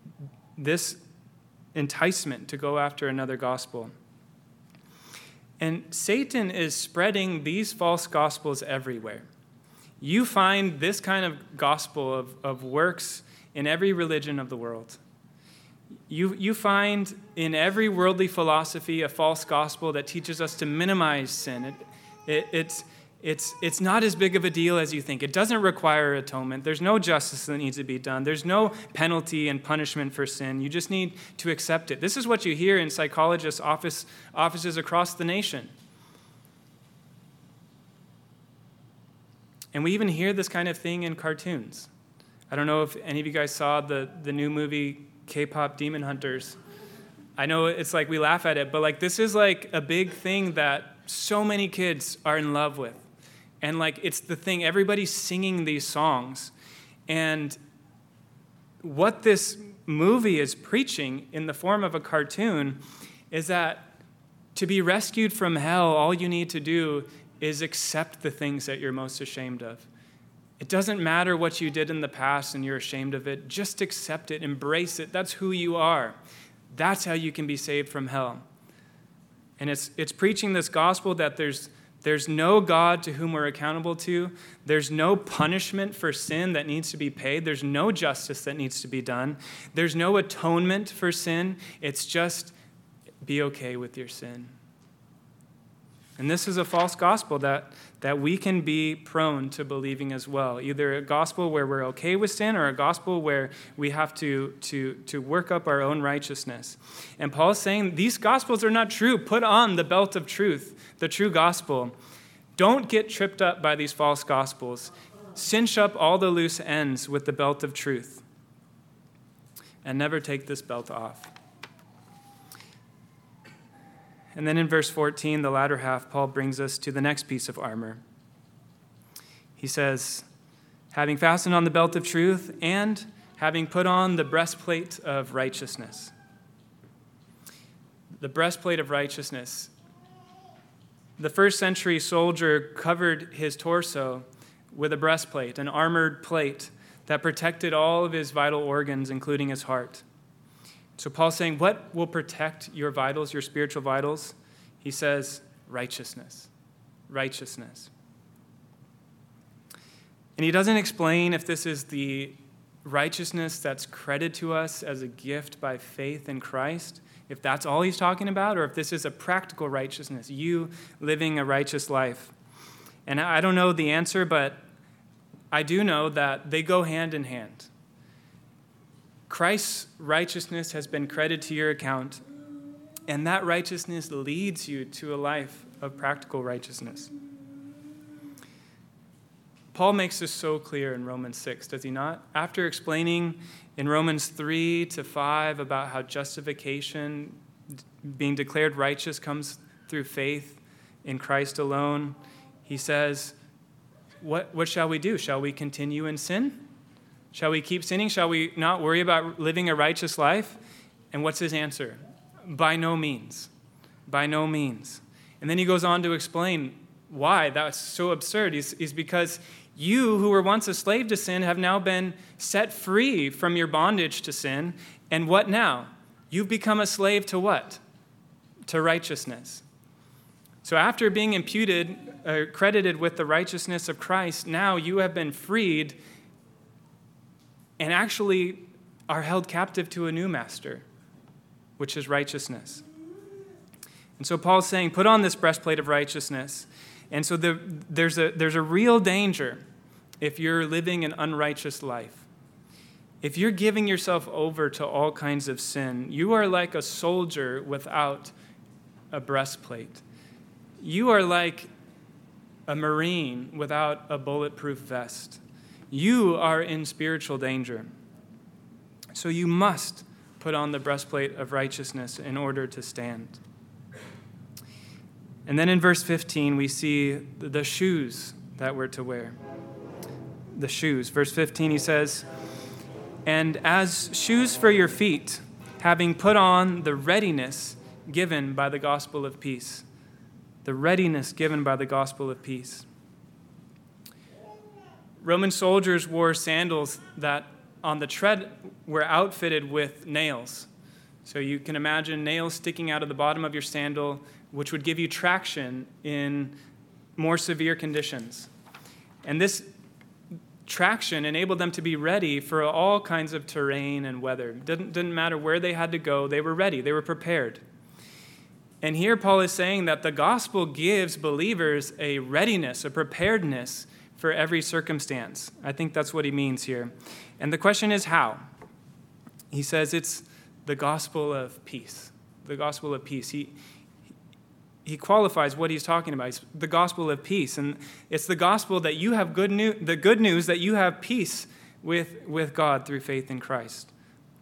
enticement to go after another gospel. And Satan is spreading these false gospels everywhere. You find this kind of gospel of works in every religion of the world. You find in every worldly philosophy a false gospel that teaches us to minimize sin. It's not as big of a deal as you think. It doesn't require atonement. There's no justice that needs to be done. There's no penalty and punishment for sin. You just need to accept it. This is what you hear in psychologists' offices across the nation. And we even hear this kind of thing in cartoons. I don't know if any of you guys saw the new movie K-pop Demon Hunters. I know it's like we laugh at it, but like this is like a big thing that so many kids are in love with. And like it's the thing, everybody's singing these songs. And what this movie is preaching in the form of a cartoon is that to be rescued from hell, all you need to do is accept the things that you're most ashamed of. It doesn't matter what you did in the past and you're ashamed of it. Just accept it, embrace it. That's who you are. That's how you can be saved from hell. And it's preaching this gospel that there's no God to whom we're accountable to. There's no punishment for sin that needs to be paid. There's no justice that needs to be done. There's no atonement for sin. It's just be okay with your sin. And this is a false gospel that we can be prone to believing as well. Either a gospel where we're okay with sin or a gospel where we have to work up our own righteousness. And Paul's saying these gospels are not true. Put on the belt of truth, the true gospel. Don't get tripped up by these false gospels. Cinch up all the loose ends with the belt of truth. And never take this belt off. And then in verse 14, the latter half, Paul brings us to the next piece of armor. He says, having fastened on the belt of truth and having put on the breastplate of righteousness. The breastplate of righteousness. The first century soldier covered his torso with a breastplate, an armored plate that protected all of his vital organs, including his heart. So Paul's saying, what will protect your vitals, your spiritual vitals? He says, righteousness. Righteousness. And he doesn't explain if this is the righteousness that's credited to us as a gift by faith in Christ, if that's all he's talking about, or if this is a practical righteousness, you living a righteous life. And I don't know the answer, but I do know that they go hand in hand. Christ's righteousness has been credited to your account, and that righteousness leads you to a life of practical righteousness. Paul makes this so clear in Romans 6, does he not? After explaining in Romans 3 to 5 about how justification, being declared righteous, comes through faith in Christ alone, he says, what shall we do? Shall we continue in sin? Shall we keep sinning? Shall we not worry about living a righteous life? And what's his answer? By no means. By no means. And then he goes on to explain why that's so absurd. Is because you, who were once a slave to sin, have now been set free from your bondage to sin. And what now? You've become a slave to what? To righteousness. So after being credited with the righteousness of Christ, now you have been freed and actually are held captive to a new master, which is righteousness. And so Paul's saying, put on this breastplate of righteousness. And so there's a real danger if you're living an unrighteous life. If you're giving yourself over to all kinds of sin, you are like a soldier without a breastplate. You are like a Marine without a bulletproof vest. You are in spiritual danger. So you must put on the breastplate of righteousness in order to stand. And then in verse 15, we see the shoes that we're to wear. The shoes. Verse 15, he says, "And as shoes for your feet, having put on the readiness given by the gospel of peace." The readiness given by the gospel of peace. Roman soldiers wore sandals that on the tread were outfitted with nails. So you can imagine nails sticking out of the bottom of your sandal, which would give you traction in more severe conditions. And this traction enabled them to be ready for all kinds of terrain and weather. Didn't matter where they had to go, they were ready, they were prepared. And here Paul is saying that the gospel gives believers a readiness, a preparedness for every circumstance. I think that's what he means here. And the question is how? He says it's the gospel of peace. The gospel of peace. He qualifies what he's talking about. It's the gospel of peace. And it's the gospel that you have the good news that you have peace with God through faith in Christ.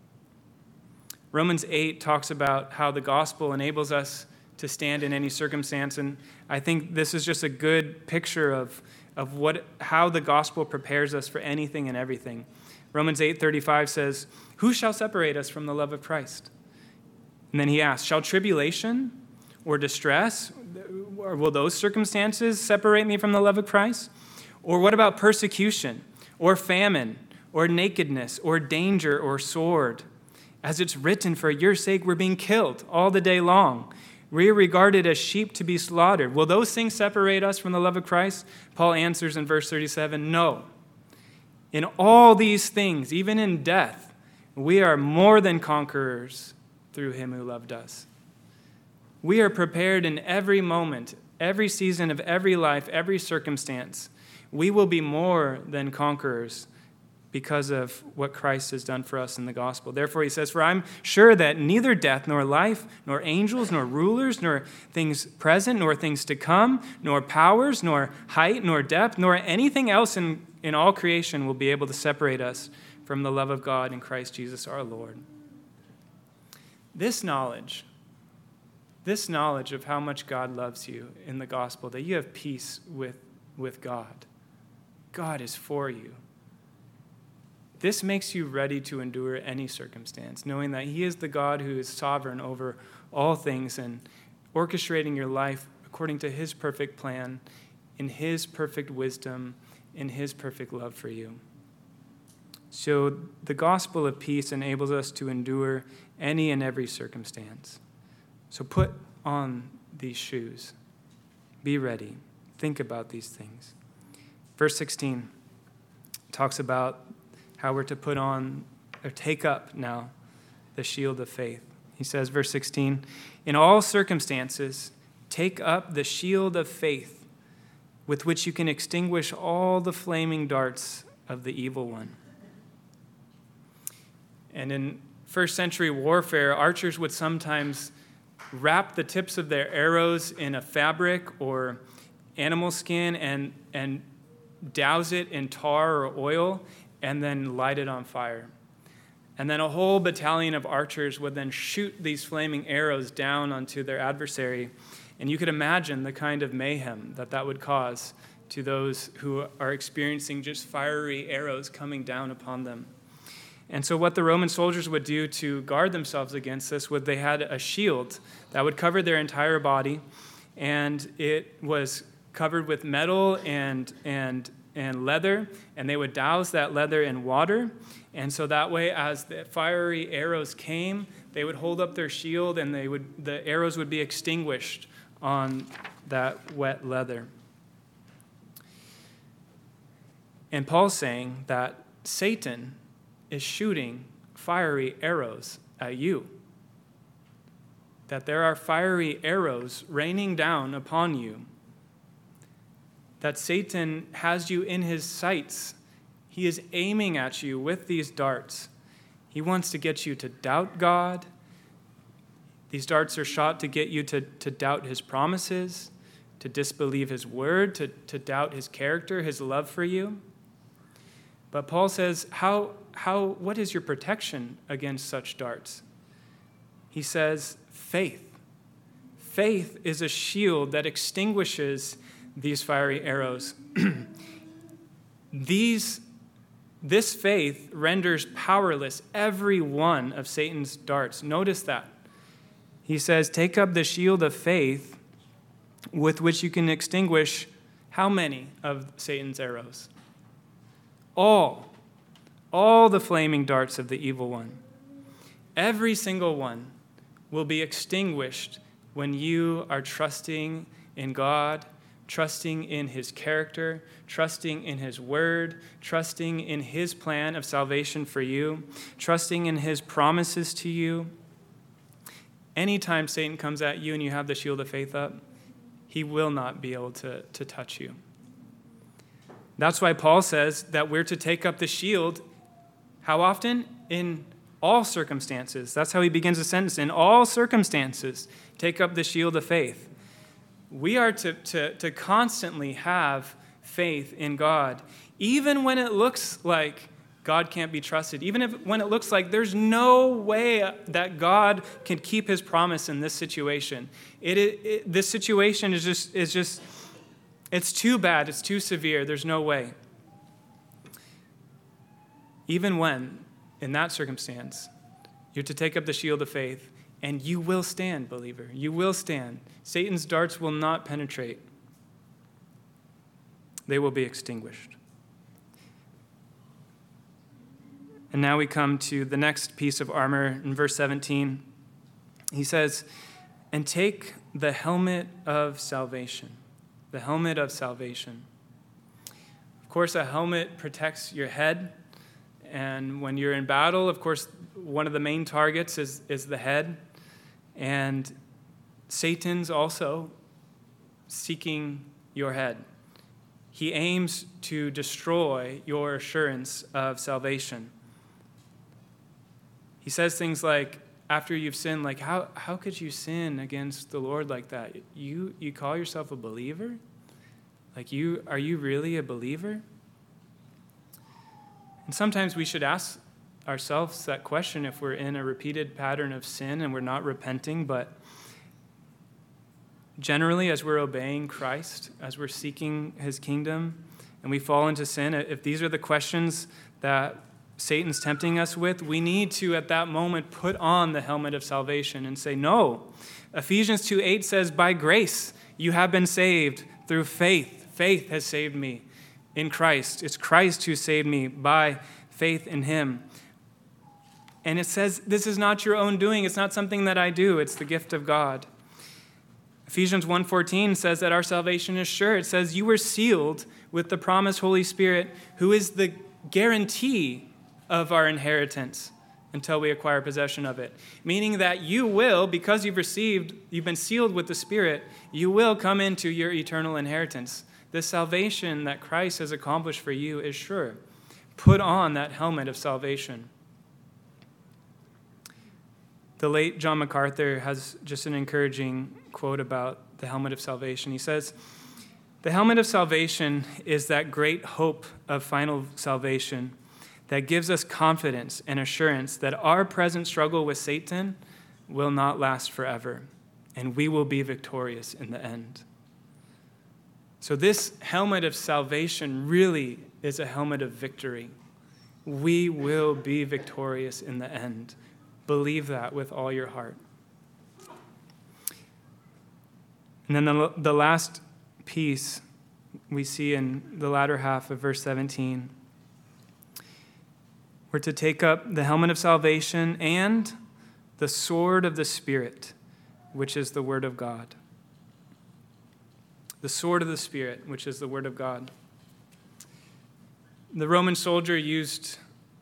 Romans 8 talks about how the gospel enables us to stand in any circumstance. And I think this is just a good picture of how the gospel prepares us for anything and everything. Romans 8:35 says, "Who shall separate us from the love of Christ?" And then he asks, "Shall tribulation or distress, or will those circumstances separate me from the love of Christ? Or what about persecution, or famine, or nakedness, or danger, or sword? As it's written, for your sake we're being killed all the day long. We are regarded as sheep to be slaughtered. Will those things separate us from the love of Christ?" Paul answers in verse 37, "No. In all these things, even in death, we are more than conquerors through him who loved us." We are prepared in every moment, every season of every life, every circumstance. We will be more than conquerors because of what Christ has done for us in the gospel. Therefore, he says, "For I'm sure that neither death, nor life, nor angels, nor rulers, nor things present, nor things to come, nor powers, nor height, nor depth, nor anything else in all creation will be able to separate us from the love of God in Christ Jesus our Lord." This knowledge of how much God loves you in the gospel, that you have peace with God. God is for you. This makes you ready to endure any circumstance, knowing that he is the God who is sovereign over all things and orchestrating your life according to his perfect plan, in his perfect wisdom, in his perfect love for you. So the gospel of peace enables us to endure any and every circumstance. So put on these shoes. Be ready. Think about these things. Verse 16 talks about how we're to put on or take up now the shield of faith. He says, verse 16, "In all circumstances, take up the shield of faith with which you can extinguish all the flaming darts of the evil one." And in first century warfare, archers would sometimes wrap the tips of their arrows in a fabric or animal skin and douse it in tar or oil and then light it on fire. And then a whole battalion of archers would then shoot these flaming arrows down onto their adversary. And you could imagine the kind of mayhem that would cause to those who are experiencing just fiery arrows coming down upon them. And so what the Roman soldiers would do to guard themselves against this was they had a shield that would cover their entire body, and it was covered with metal and leather, and they would douse that leather in water. And so that way, as the fiery arrows came, they would hold up their shield, and the arrows would be extinguished on that wet leather. And Paul's saying that Satan is shooting fiery arrows at you. That there are fiery arrows raining down upon you. That Satan has you in his sights. He is aiming at you with these darts. He wants to get you to doubt God. These darts are shot to get you to doubt his promises, to disbelieve his word, to doubt his character, his love for you. But Paul says, how what is your protection against such darts? He says, faith. Faith is a shield that extinguishes these fiery arrows. This faith renders powerless every one of Satan's darts. Notice that. He says, take up the shield of faith with which you can extinguish how many of Satan's arrows? All the flaming darts of the evil one. Every single one will be extinguished when you are trusting in God, trusting in his character, trusting in his word, trusting in his plan of salvation for you, trusting in his promises to you. Anytime Satan comes at you and you have the shield of faith up, he will not be able to touch you. That's why Paul says that we're to take up the shield. How often? In all circumstances. That's how he begins the sentence. In all circumstances, take up the shield of faith. We are to constantly have faith in God, even when it looks like God can't be trusted, even when it looks like there's no way that God can keep his promise in this situation. This situation is just it's too bad, it's too severe, there's no way. Even when, in that circumstance, you're to take up the shield of faith, and you will stand, believer. You will stand. Satan's darts will not penetrate. They will be extinguished. And now we come to the next piece of armor in verse 17. He says, and take the helmet of salvation. The helmet of salvation. Of course, a helmet protects your head. And when you're in battle, of course, one of the main targets is the head. And Satan's also seeking your head. He aims to destroy your assurance of salvation. He says things like, after you've sinned, like, how could you sin against the Lord like that? You call yourself a believer? Like, are you really a believer? And sometimes we should ask ourselves that question if we're in a repeated pattern of sin and we're not repenting, but generally, as we're obeying Christ, as we're seeking his kingdom, and we fall into sin, if these are the questions that Satan's tempting us with, we need to, at that moment, put on the helmet of salvation and say, no. Ephesians 2:8 says, by grace you have been saved through faith. Faith has saved me in Christ. It's Christ who saved me by faith in him. And it says, this is not your own doing. It's not something that I do. It's the gift of God. Ephesians 1:14 says that our salvation is sure. It says, you were sealed with the promised Holy Spirit, who is the guarantee of our inheritance until we acquire possession of it. Meaning that you will, because you've been sealed with the Spirit, you will come into your eternal inheritance. The salvation that Christ has accomplished for you is sure. Put on that helmet of salvation. The late John MacArthur has just an encouraging quote about the helmet of salvation. He says, the helmet of salvation is that great hope of final salvation that gives us confidence and assurance that our present struggle with Satan will not last forever, and we will be victorious in the end. So this helmet of salvation really is a helmet of victory. We will be victorious in the end. Believe that with all your heart. And then the last piece we see in the latter half of verse 17. We're to take up the helmet of salvation and the sword of the Spirit, which is the word of God. The sword of the Spirit, which is the word of God. The Roman soldier used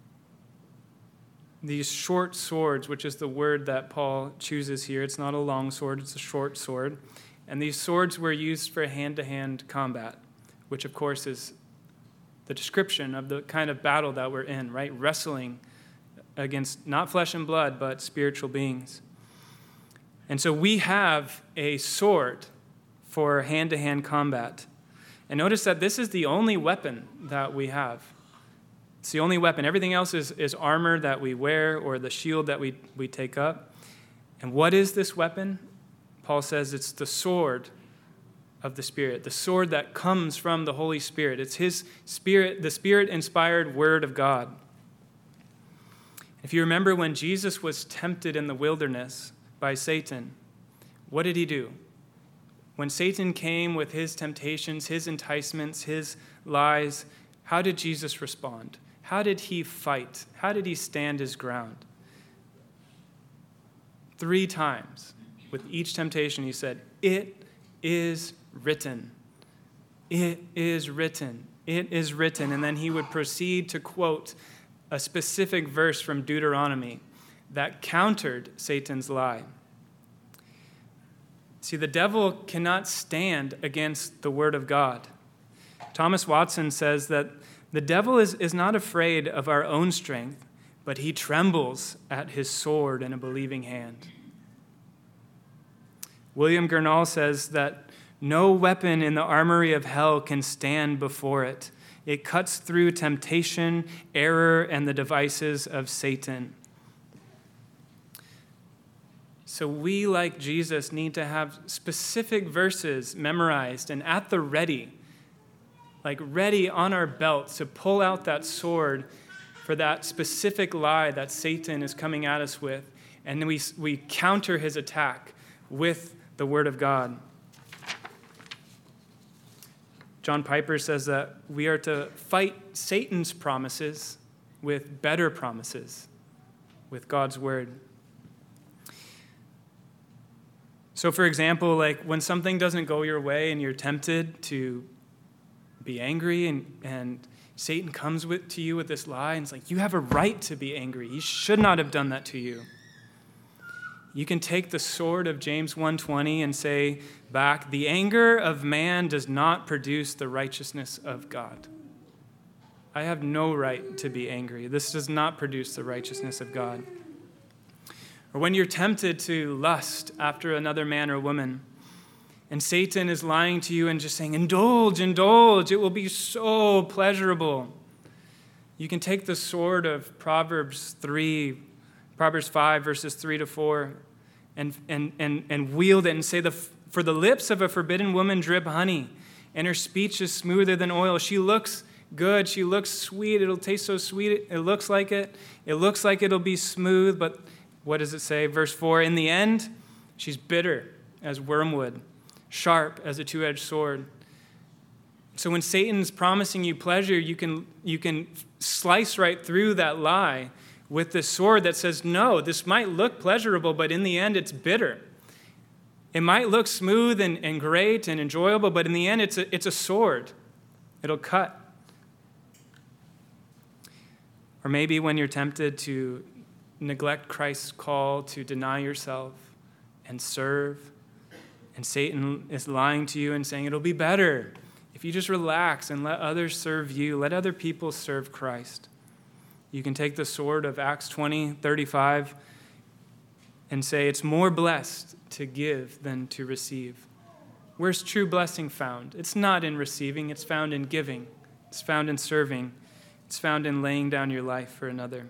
these short swords, which is the word that Paul chooses here. It's not a long sword, it's a short sword. And these swords were used for hand-to-hand combat, which of course is the description of the kind of battle that we're in, right? Wrestling against not flesh and blood, but spiritual beings. And so we have a sword for hand-to-hand combat. And notice that this is the only weapon that we have. It's the only weapon. Everything else is armor that we wear or the shield that we take up. And what is this weapon? Paul says it's the sword of the Spirit, the sword that comes from the Holy Spirit. It's his Spirit, the Spirit-inspired Word of God. If you remember when Jesus was tempted in the wilderness by Satan, what did he do? When Satan came with his temptations, his enticements, his lies, how did Jesus respond? How did he fight? How did he stand his ground? 3 times with each temptation he said, "It is written. It is written. It is written." And then he would proceed to quote a specific verse from Deuteronomy that countered Satan's lie. See, the devil cannot stand against the word of God. Thomas Watson says that the devil is not afraid of our own strength, but he trembles at his sword in a believing hand. William Gurnall says that no weapon in the armory of hell can stand before it. It cuts through temptation, error, and the devices of Satan. So we, like Jesus, need to have specific verses memorized and at the ready, like ready on our belts to pull out that sword for that specific lie that Satan is coming at us with. And then we counter his attack with the Word of God. John Piper says that we are to fight Satan's promises with better promises, with God's Word. So, for example, like when something doesn't go your way and you're tempted to be angry and Satan comes to you with this lie and it's like, you have a right to be angry. He should not have done that to you. You can take the sword of James 1:20 and say back, the anger of man does not produce the righteousness of God. I have no right to be angry. This does not produce the righteousness of God. Or when you're tempted to lust after another man or woman, and Satan is lying to you and just saying, indulge, indulge, it will be so pleasurable. You can take the sword of Proverbs 5, verses 3-4, and wield it and say, for the lips of a forbidden woman drip honey, and her speech is smoother than oil. She looks good. She looks sweet. It'll taste so sweet. It looks like it. It looks like it'll be smooth, but what does it say? Verse 4, in the end, she's bitter as wormwood, sharp as a two-edged sword. So when Satan's promising you pleasure, you can slice right through that lie with this sword that says, no, this might look pleasurable, but in the end, it's bitter. It might look smooth and great and enjoyable, but in the end, it's a sword. It'll cut. Or maybe when you're tempted to neglect Christ's call to deny yourself and serve, and Satan is lying to you and saying, it'll be better if you just relax and let others serve you, let other people serve Christ. You can take the sword of Acts 20:35 and say, it's more blessed to give than to receive. Where's true blessing found? It's not in receiving, it's found in giving. It's found in serving. It's found in laying down your life for another.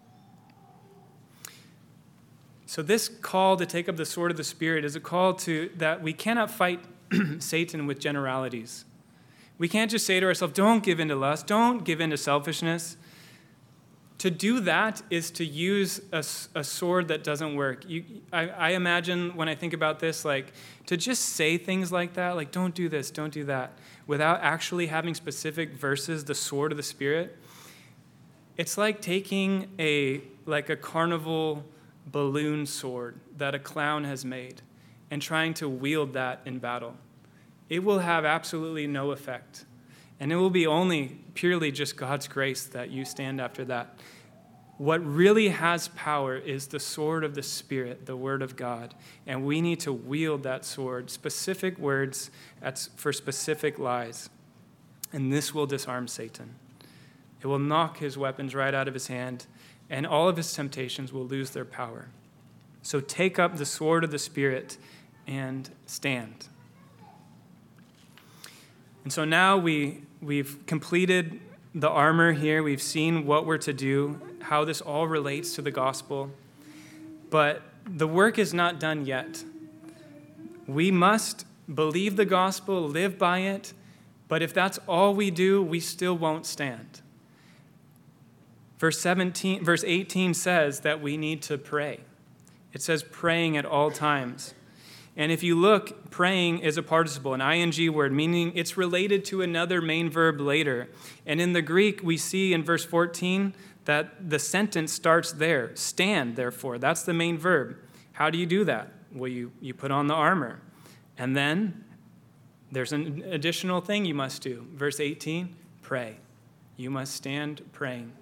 So this call to take up the sword of the Spirit is a call to that we cannot fight Satan with generalities. We can't just say to ourselves, don't give in to lust, don't give in to selfishness. To do that is to use a sword that doesn't work. I imagine when I think about this, like to just say things like that, like don't do this, don't do that, without actually having specific verses, the sword of the Spirit. It's like taking a carnival balloon sword that a clown has made and trying to wield that in battle. It will have absolutely no effect. And it will be only purely just God's grace that you stand after that. What really has power is the sword of the Spirit, the Word of God. And we need to wield that sword, specific words for specific lies. And this will disarm Satan. It will knock his weapons right out of his hand, and all of his temptations will lose their power. So take up the sword of the Spirit and stand. And so now we've completed the armor here. We've seen what we're to do, how this all relates to the gospel. But the work is not done yet. We must believe the gospel, live by it, but if that's all we do, we still won't stand. Verse 18 says that we need to pray. It says praying at all times. And if you look, praying is a participle, an ing word, meaning it's related to another main verb later. And in the Greek, we see in verse 14 that the sentence starts there. Stand, therefore. That's the main verb. How do you do that? Well, you put on the armor. And then there's an additional thing you must do. Verse 18, pray. You must stand praying.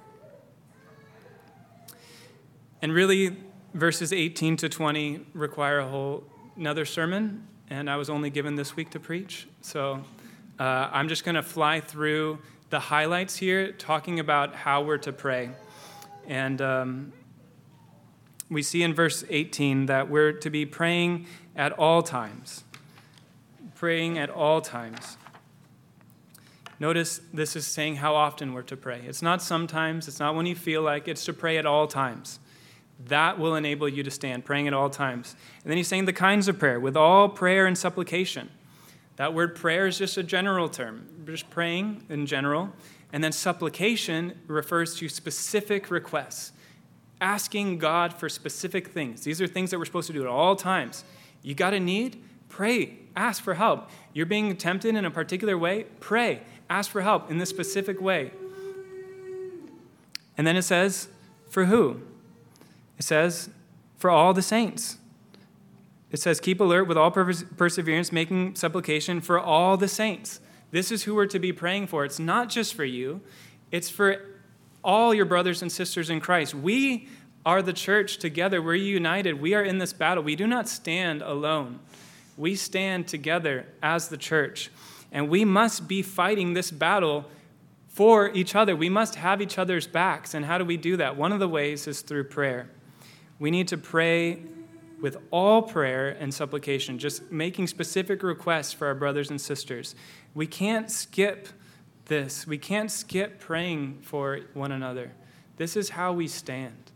And really, verses 18 to 20 require another sermon, and I was only given this week to preach. So I'm just going to fly through the highlights here, talking about how we're to pray. And we see in verse 18 that we're to be praying at all times. Praying at all times. Notice this is saying how often we're to pray. It's not sometimes, it's not when you feel like, it's to pray at all times. That will enable you to stand, praying at all times. And then he's saying the kinds of prayer, with all prayer and supplication. That word prayer is just a general term, just praying in general. And then supplication refers to specific requests, asking God for specific things. These are things that we're supposed to do at all times. You got a need? Pray. Ask for help. You're being tempted in a particular way? Pray. Ask for help in this specific way. And then it says, for who? It says, for all the saints. It says, keep alert with all perseverance, making supplication for all the saints. This is who we're to be praying for. It's not just for you. It's for all your brothers and sisters in Christ. We are the church together. We're united. We are in this battle. We do not stand alone. We stand together as the church. And we must be fighting this battle for each other. We must have each other's backs. And how do we do that? One of the ways is through prayer. We need to pray with all prayer and supplication, just making specific requests for our brothers and sisters. We can't skip this. We can't skip praying for one another. This is how we stand.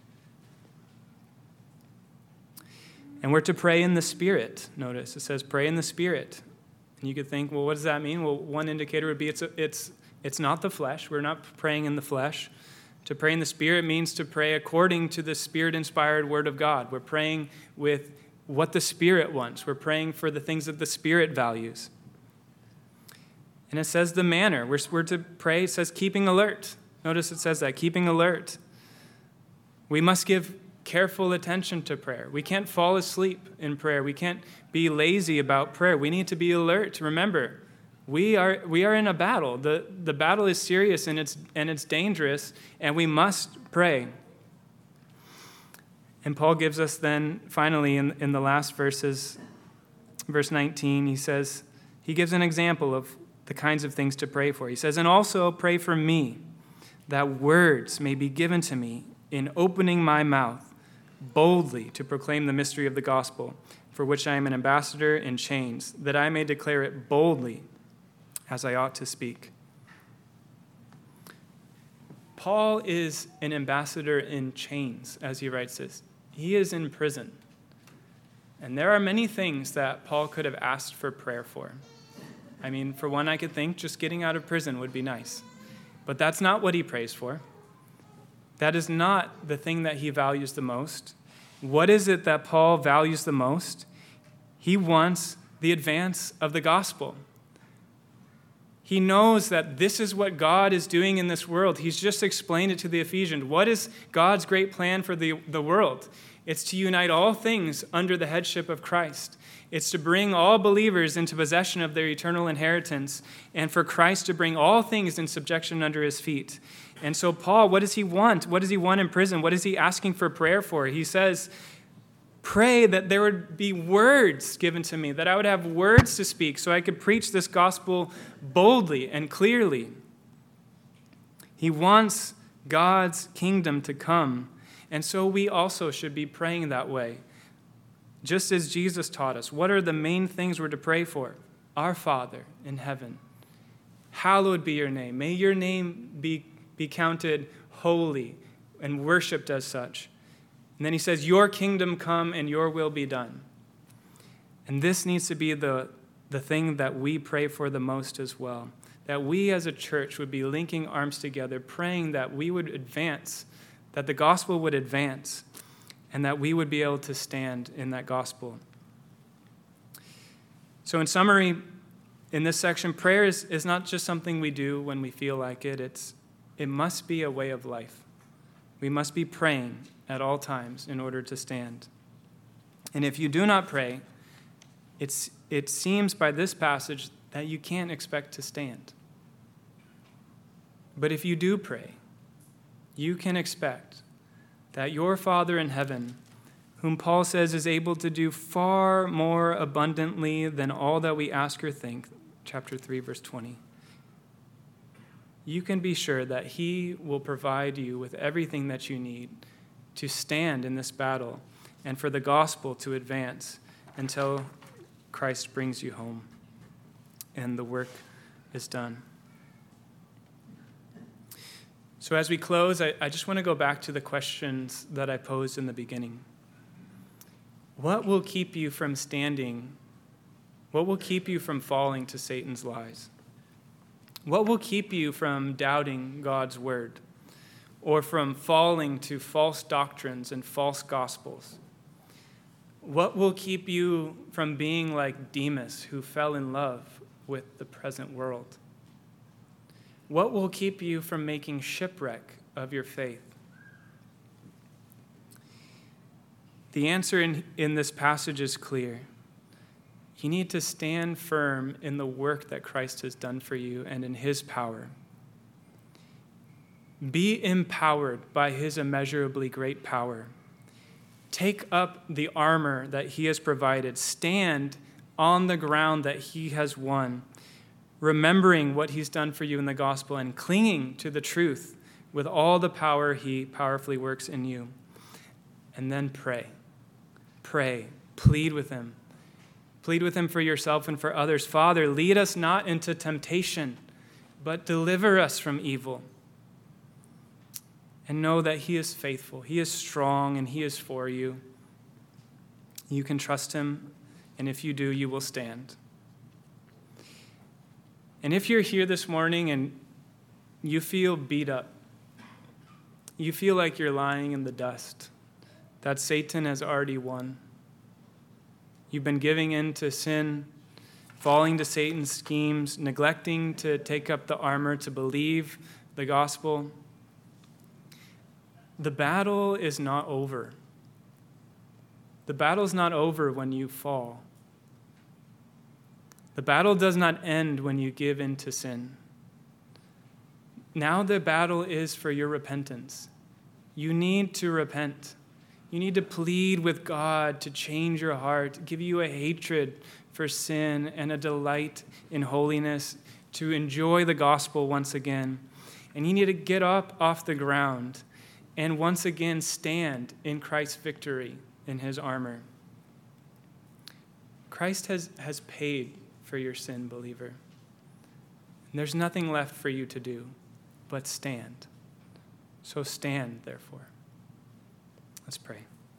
And we're to pray in the Spirit. Notice, it says pray in the Spirit. And you could think, well, what does that mean? Well, one indicator would be it's not the flesh. We're not praying in the flesh. To pray in the Spirit means to pray according to the Spirit-inspired Word of God. We're praying with what the Spirit wants. We're praying for the things that the Spirit values. And it says the manner. We're to pray, it says keeping alert. Notice it says that, keeping alert. We must give careful attention to prayer. We can't fall asleep in prayer. We can't be lazy about prayer. We need to be alert. Remember, we are in a battle. The battle is serious and it's dangerous, and we must pray. And Paul gives us then, finally, in the last verses, verse 19, he gives an example of the kinds of things to pray for. He says, and also pray for me, that words may be given to me in opening my mouth boldly to proclaim the mystery of the gospel, for which I am an ambassador in chains, that I may declare it boldly as I ought to speak. Paul is an ambassador in chains, as he writes this. He is in prison. And there are many things that Paul could have asked for prayer for. I mean, for one, I could think just getting out of prison would be nice. But that's not what he prays for. That is not the thing that he values the most. What is it that Paul values the most? He wants the advance of the gospel. He knows that this is what God is doing in this world. He's just explained it to the Ephesians. What is God's great plan for the world? It's to unite all things under the headship of Christ. It's to bring all believers into possession of their eternal inheritance, and for Christ to bring all things in subjection under his feet. And so Paul, what does he want? What does he want in prison? What is he asking for prayer for? He says, pray that there would be words given to me, that I would have words to speak so I could preach this gospel boldly and clearly. He wants God's kingdom to come, and so we also should be praying that way. Just as Jesus taught us, what are the main things we're to pray for? Our Father in heaven. Hallowed be your name. May your name be counted holy and worshiped as such. And then he says, your kingdom come and your will be done. And this needs to be the thing that we pray for the most as well. That we as a church would be linking arms together, praying that we would advance, that the gospel would advance, and that we would be able to stand in that gospel. So in summary, in this section, prayer is not just something we do when we feel like it. It must be a way of life. We must be praying at all times in order to stand. And if you do not pray, it seems by this passage that you can't expect to stand. But if you do pray, you can expect that your Father in heaven, whom Paul says is able to do far more abundantly than all that we ask or think, chapter 3, verse 20, you can be sure that he will provide you with everything that you need to stand in this battle and for the gospel to advance until Christ brings you home and the work is done. So as we close, I just want to go back to the questions that I posed in the beginning. What will keep you from standing? What will keep you from falling to Satan's lies? What will keep you from doubting God's word or from falling to false doctrines and false gospels? What will keep you from being like Demas, who fell in love with the present world? What will keep you from making shipwreck of your faith? The answer in this passage is clear. You need to stand firm in the work that Christ has done for you and in his power. Be empowered by his immeasurably great power. Take up the armor that he has provided. Stand on the ground that he has won, remembering what he's done for you in the gospel and clinging to the truth with all the power he powerfully works in you. And then pray. Pray. Plead with him. Plead with him for yourself and for others. Father, lead us not into temptation, but deliver us from evil. And know that he is faithful, he is strong, and he is for you. You can trust him, and if you do, you will stand. And if you're here this morning and you feel beat up, you feel like you're lying in the dust, that Satan has already won. You've been giving in to sin, falling to Satan's schemes, neglecting to take up the armor to believe the gospel. The battle is not over. The battle's not over when you fall. The battle does not end when you give in to sin. Now the battle is for your repentance. You need to repent. You need to plead with God to change your heart, give you a hatred for sin and a delight in holiness, to enjoy the gospel once again. And you need to get up off the ground and once again stand in Christ's victory in his armor. Christ has paid for your sin, believer. And there's nothing left for you to do but stand. So stand, therefore. Let's pray.